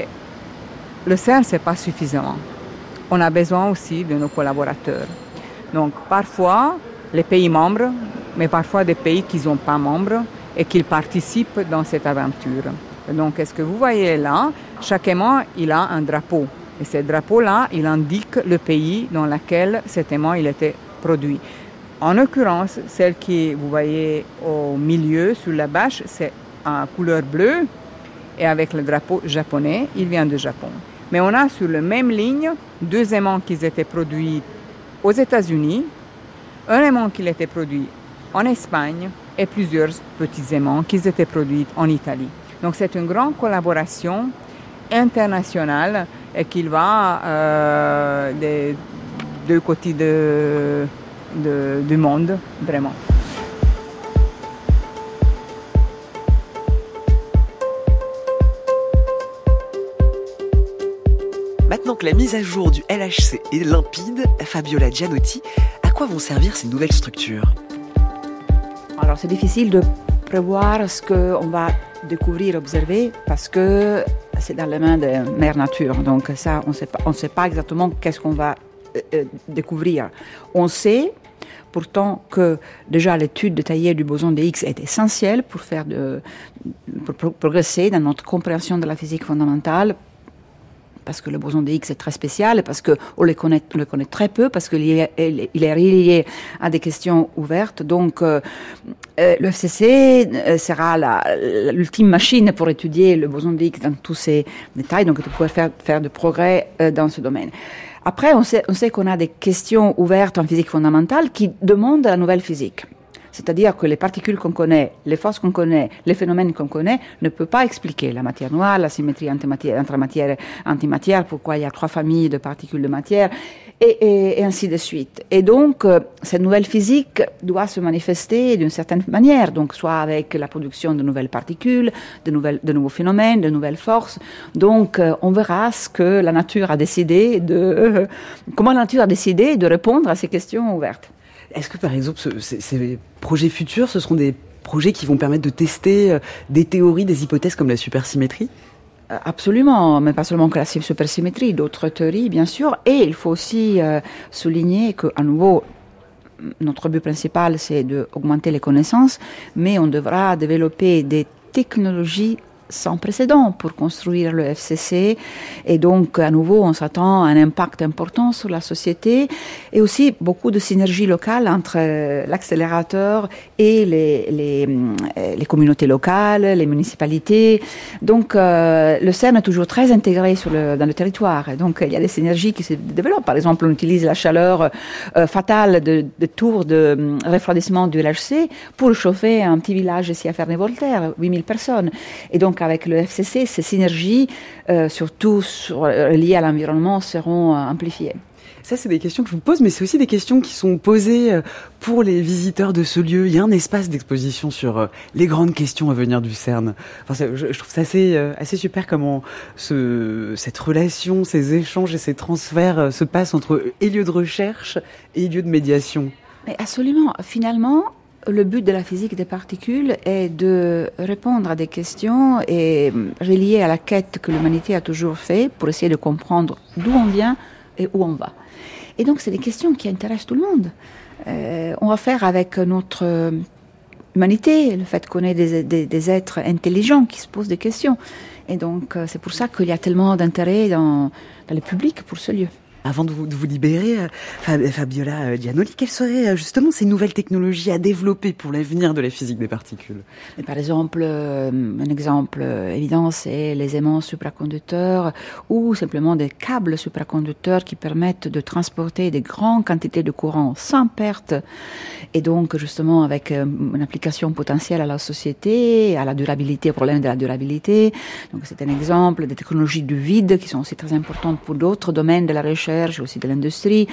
le C E R N, ce n'est pas suffisant. On a besoin aussi de nos collaborateurs. Donc parfois, les pays membres, mais parfois des pays qui ne sont pas membres et qui participent dans cette aventure. Donc, ce que vous voyez là, chaque aimant, il a un drapeau. Et ce drapeau-là, il indique le pays dans lequel cet aimant il était produit. En l'occurrence, celle que vous voyez au milieu, sur la bâche, c'est en couleur bleue. Et avec le drapeau japonais, il vient du Japon. Mais on a sur la même ligne deux aimants qui étaient produits aux États-Unis, un aimant qui était produit en Espagne et plusieurs petits aimants qui étaient produits en Italie. Donc c'est une grande collaboration internationale et qui va euh, des deux côtés de, de, du monde, vraiment. Maintenant que la mise à jour du L H C est limpide, Fabiola Gianotti, à quoi vont servir ces nouvelles structures? Alors c'est difficile de prévoir ce qu'on va découvrir, observer, parce que c'est dans les mains de Mère Nature. Donc ça, on sait pas, on ne sait pas exactement qu'est-ce qu'on va euh, découvrir. On sait pourtant que déjà l'étude détaillée du boson de Higgs est essentielle pour faire de, pour progresser dans notre compréhension de la physique fondamentale, parce que le boson de Higgs est très spécial, et parce qu'on le connaît, on le connaît très peu, parce qu'il est, il est relié à des questions ouvertes. Donc, euh, le F C C sera la, l'ultime machine pour étudier le boson de Higgs dans tous ses détails, donc de pouvoir faire, faire de progrès euh, dans ce domaine. Après, on sait, on sait qu'on a des questions ouvertes en physique fondamentale qui demandent la nouvelle physique. C'est-à-dire que les particules qu'on connaît, les forces qu'on connaît, les phénomènes qu'on connaît, ne peuvent pas expliquer la matière noire, la symétrie entre matière, entre matière et antimatière, pourquoi il y a trois familles de particules de matière, et, et, et ainsi de suite. Et donc, euh, cette nouvelle physique doit se manifester d'une certaine manière, donc soit avec la production de nouvelles particules, de, nouvelles, de nouveaux phénomènes, de nouvelles forces. Donc, euh, on verra ce que la nature a décidé de... Euh, comment la nature a décidé de répondre à ces questions ouvertes. Est-ce que, par exemple, ce, ces, ces projets futurs, ce seront des projets qui vont permettre de tester euh, des théories, des hypothèses comme la supersymétrie ? Absolument, mais pas seulement que la supersymétrie, d'autres théories, bien sûr. Et il faut aussi euh, souligner qu'à nouveau, notre but principal, c'est d'augmenter les connaissances, mais on devra développer des technologies sans précédent pour construire le F C C. Et donc, à nouveau, on s'attend à un impact important sur la société et aussi beaucoup de synergie locale entre l'accélérateur et les, les, les communautés locales, les municipalités. Donc, euh, le CERN est toujours très intégré sur le, dans le territoire. Et donc, il y a des synergies qui se développent. Par exemple, on utilise la chaleur euh, fatale de, de tours de refroidissement du L H C pour chauffer un petit village ici à Ferney-Voltaire, huit mille personnes. Et donc, avec le F C C, ces synergies, euh, surtout sur, euh, liées à l'environnement, seront euh, amplifiées. Ça, c'est des questions que je vous pose, mais c'est aussi des questions qui sont posées pour les visiteurs de ce lieu. Il y a un espace d'exposition sur les grandes questions à venir du CERN. Enfin, je, je trouve ça assez, assez super comment ce, cette relation, ces échanges et ces transferts se passent entre les lieux de recherche et les lieux de médiation. Mais absolument. Finalement, le but de la physique des particules est de répondre à des questions et reliées à la quête que l'humanité a toujours fait pour essayer de comprendre d'où on vient et où on va. Et donc, c'est des questions qui intéressent tout le monde. Euh, on va faire avec notre humanité, le fait qu'on ait des, des, des êtres intelligents qui se posent des questions. Et donc, c'est pour ça qu'il y a tellement d'intérêt dans, dans le public pour ce lieu. Avant de vous, de vous libérer, Fabiola Giannoli, quelles seraient justement ces nouvelles technologies à développer pour l'avenir de la physique des particules ? Et par exemple, un exemple évident, c'est les aimants supraconducteurs ou simplement des câbles supraconducteurs qui permettent de transporter des grandes quantités de courant sans perte. Et donc, justement, avec une application potentielle à la société, à la durabilité, au problème de la durabilité. Donc, c'est un exemple des technologies du vide qui sont aussi très importantes pour d'autres domaines de la recherche, aussi de l'industrie,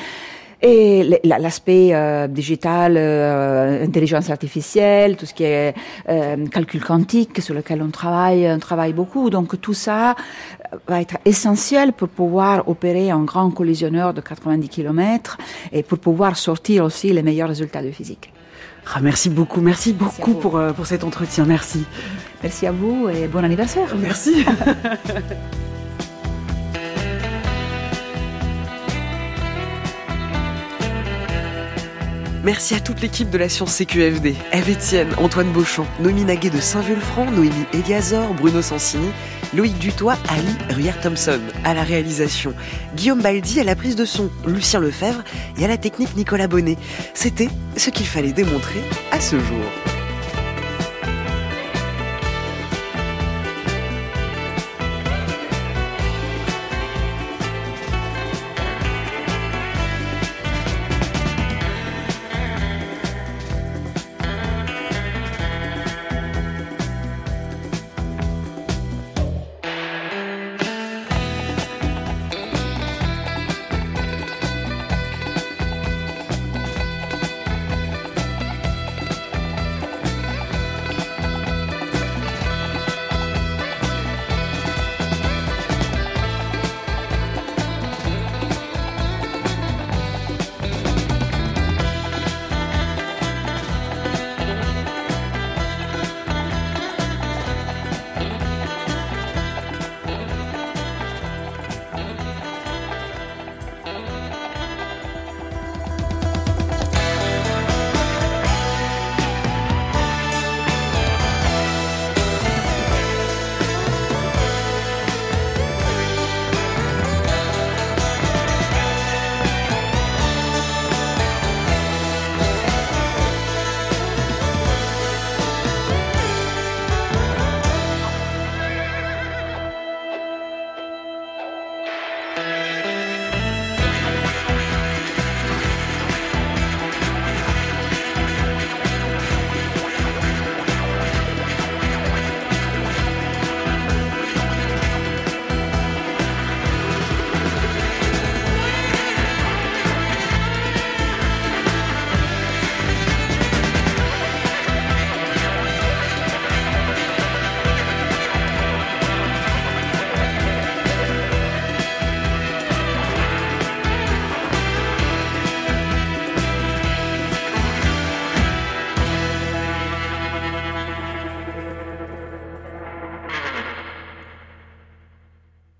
et l'aspect euh, digital, euh, intelligence artificielle, tout ce qui est euh, calcul quantique sur lequel on travaille, on travaille beaucoup. Donc tout ça va être essentiel pour pouvoir opérer un grand collisionneur de quatre-vingt-dix kilomètres et pour pouvoir sortir aussi les meilleurs résultats de physique. Ah, merci beaucoup, merci, merci beaucoup pour, euh, pour cet entretien, merci. Merci à vous et bon anniversaire. Merci. Merci à toute l'équipe de la Science C Q F D. Eve Etienne, Antoine Beauchamp, Noémie Naguet de Saint-Vulfranc, Noémie Eliazor, Bruno Sansini, Loïc Dutoit, Ali Ruyer-Thompson à la réalisation, Guillaume Baldi à la prise de son, Lucien Lefebvre et à la technique Nicolas Bonnet. C'était ce qu'il fallait démontrer à ce jour.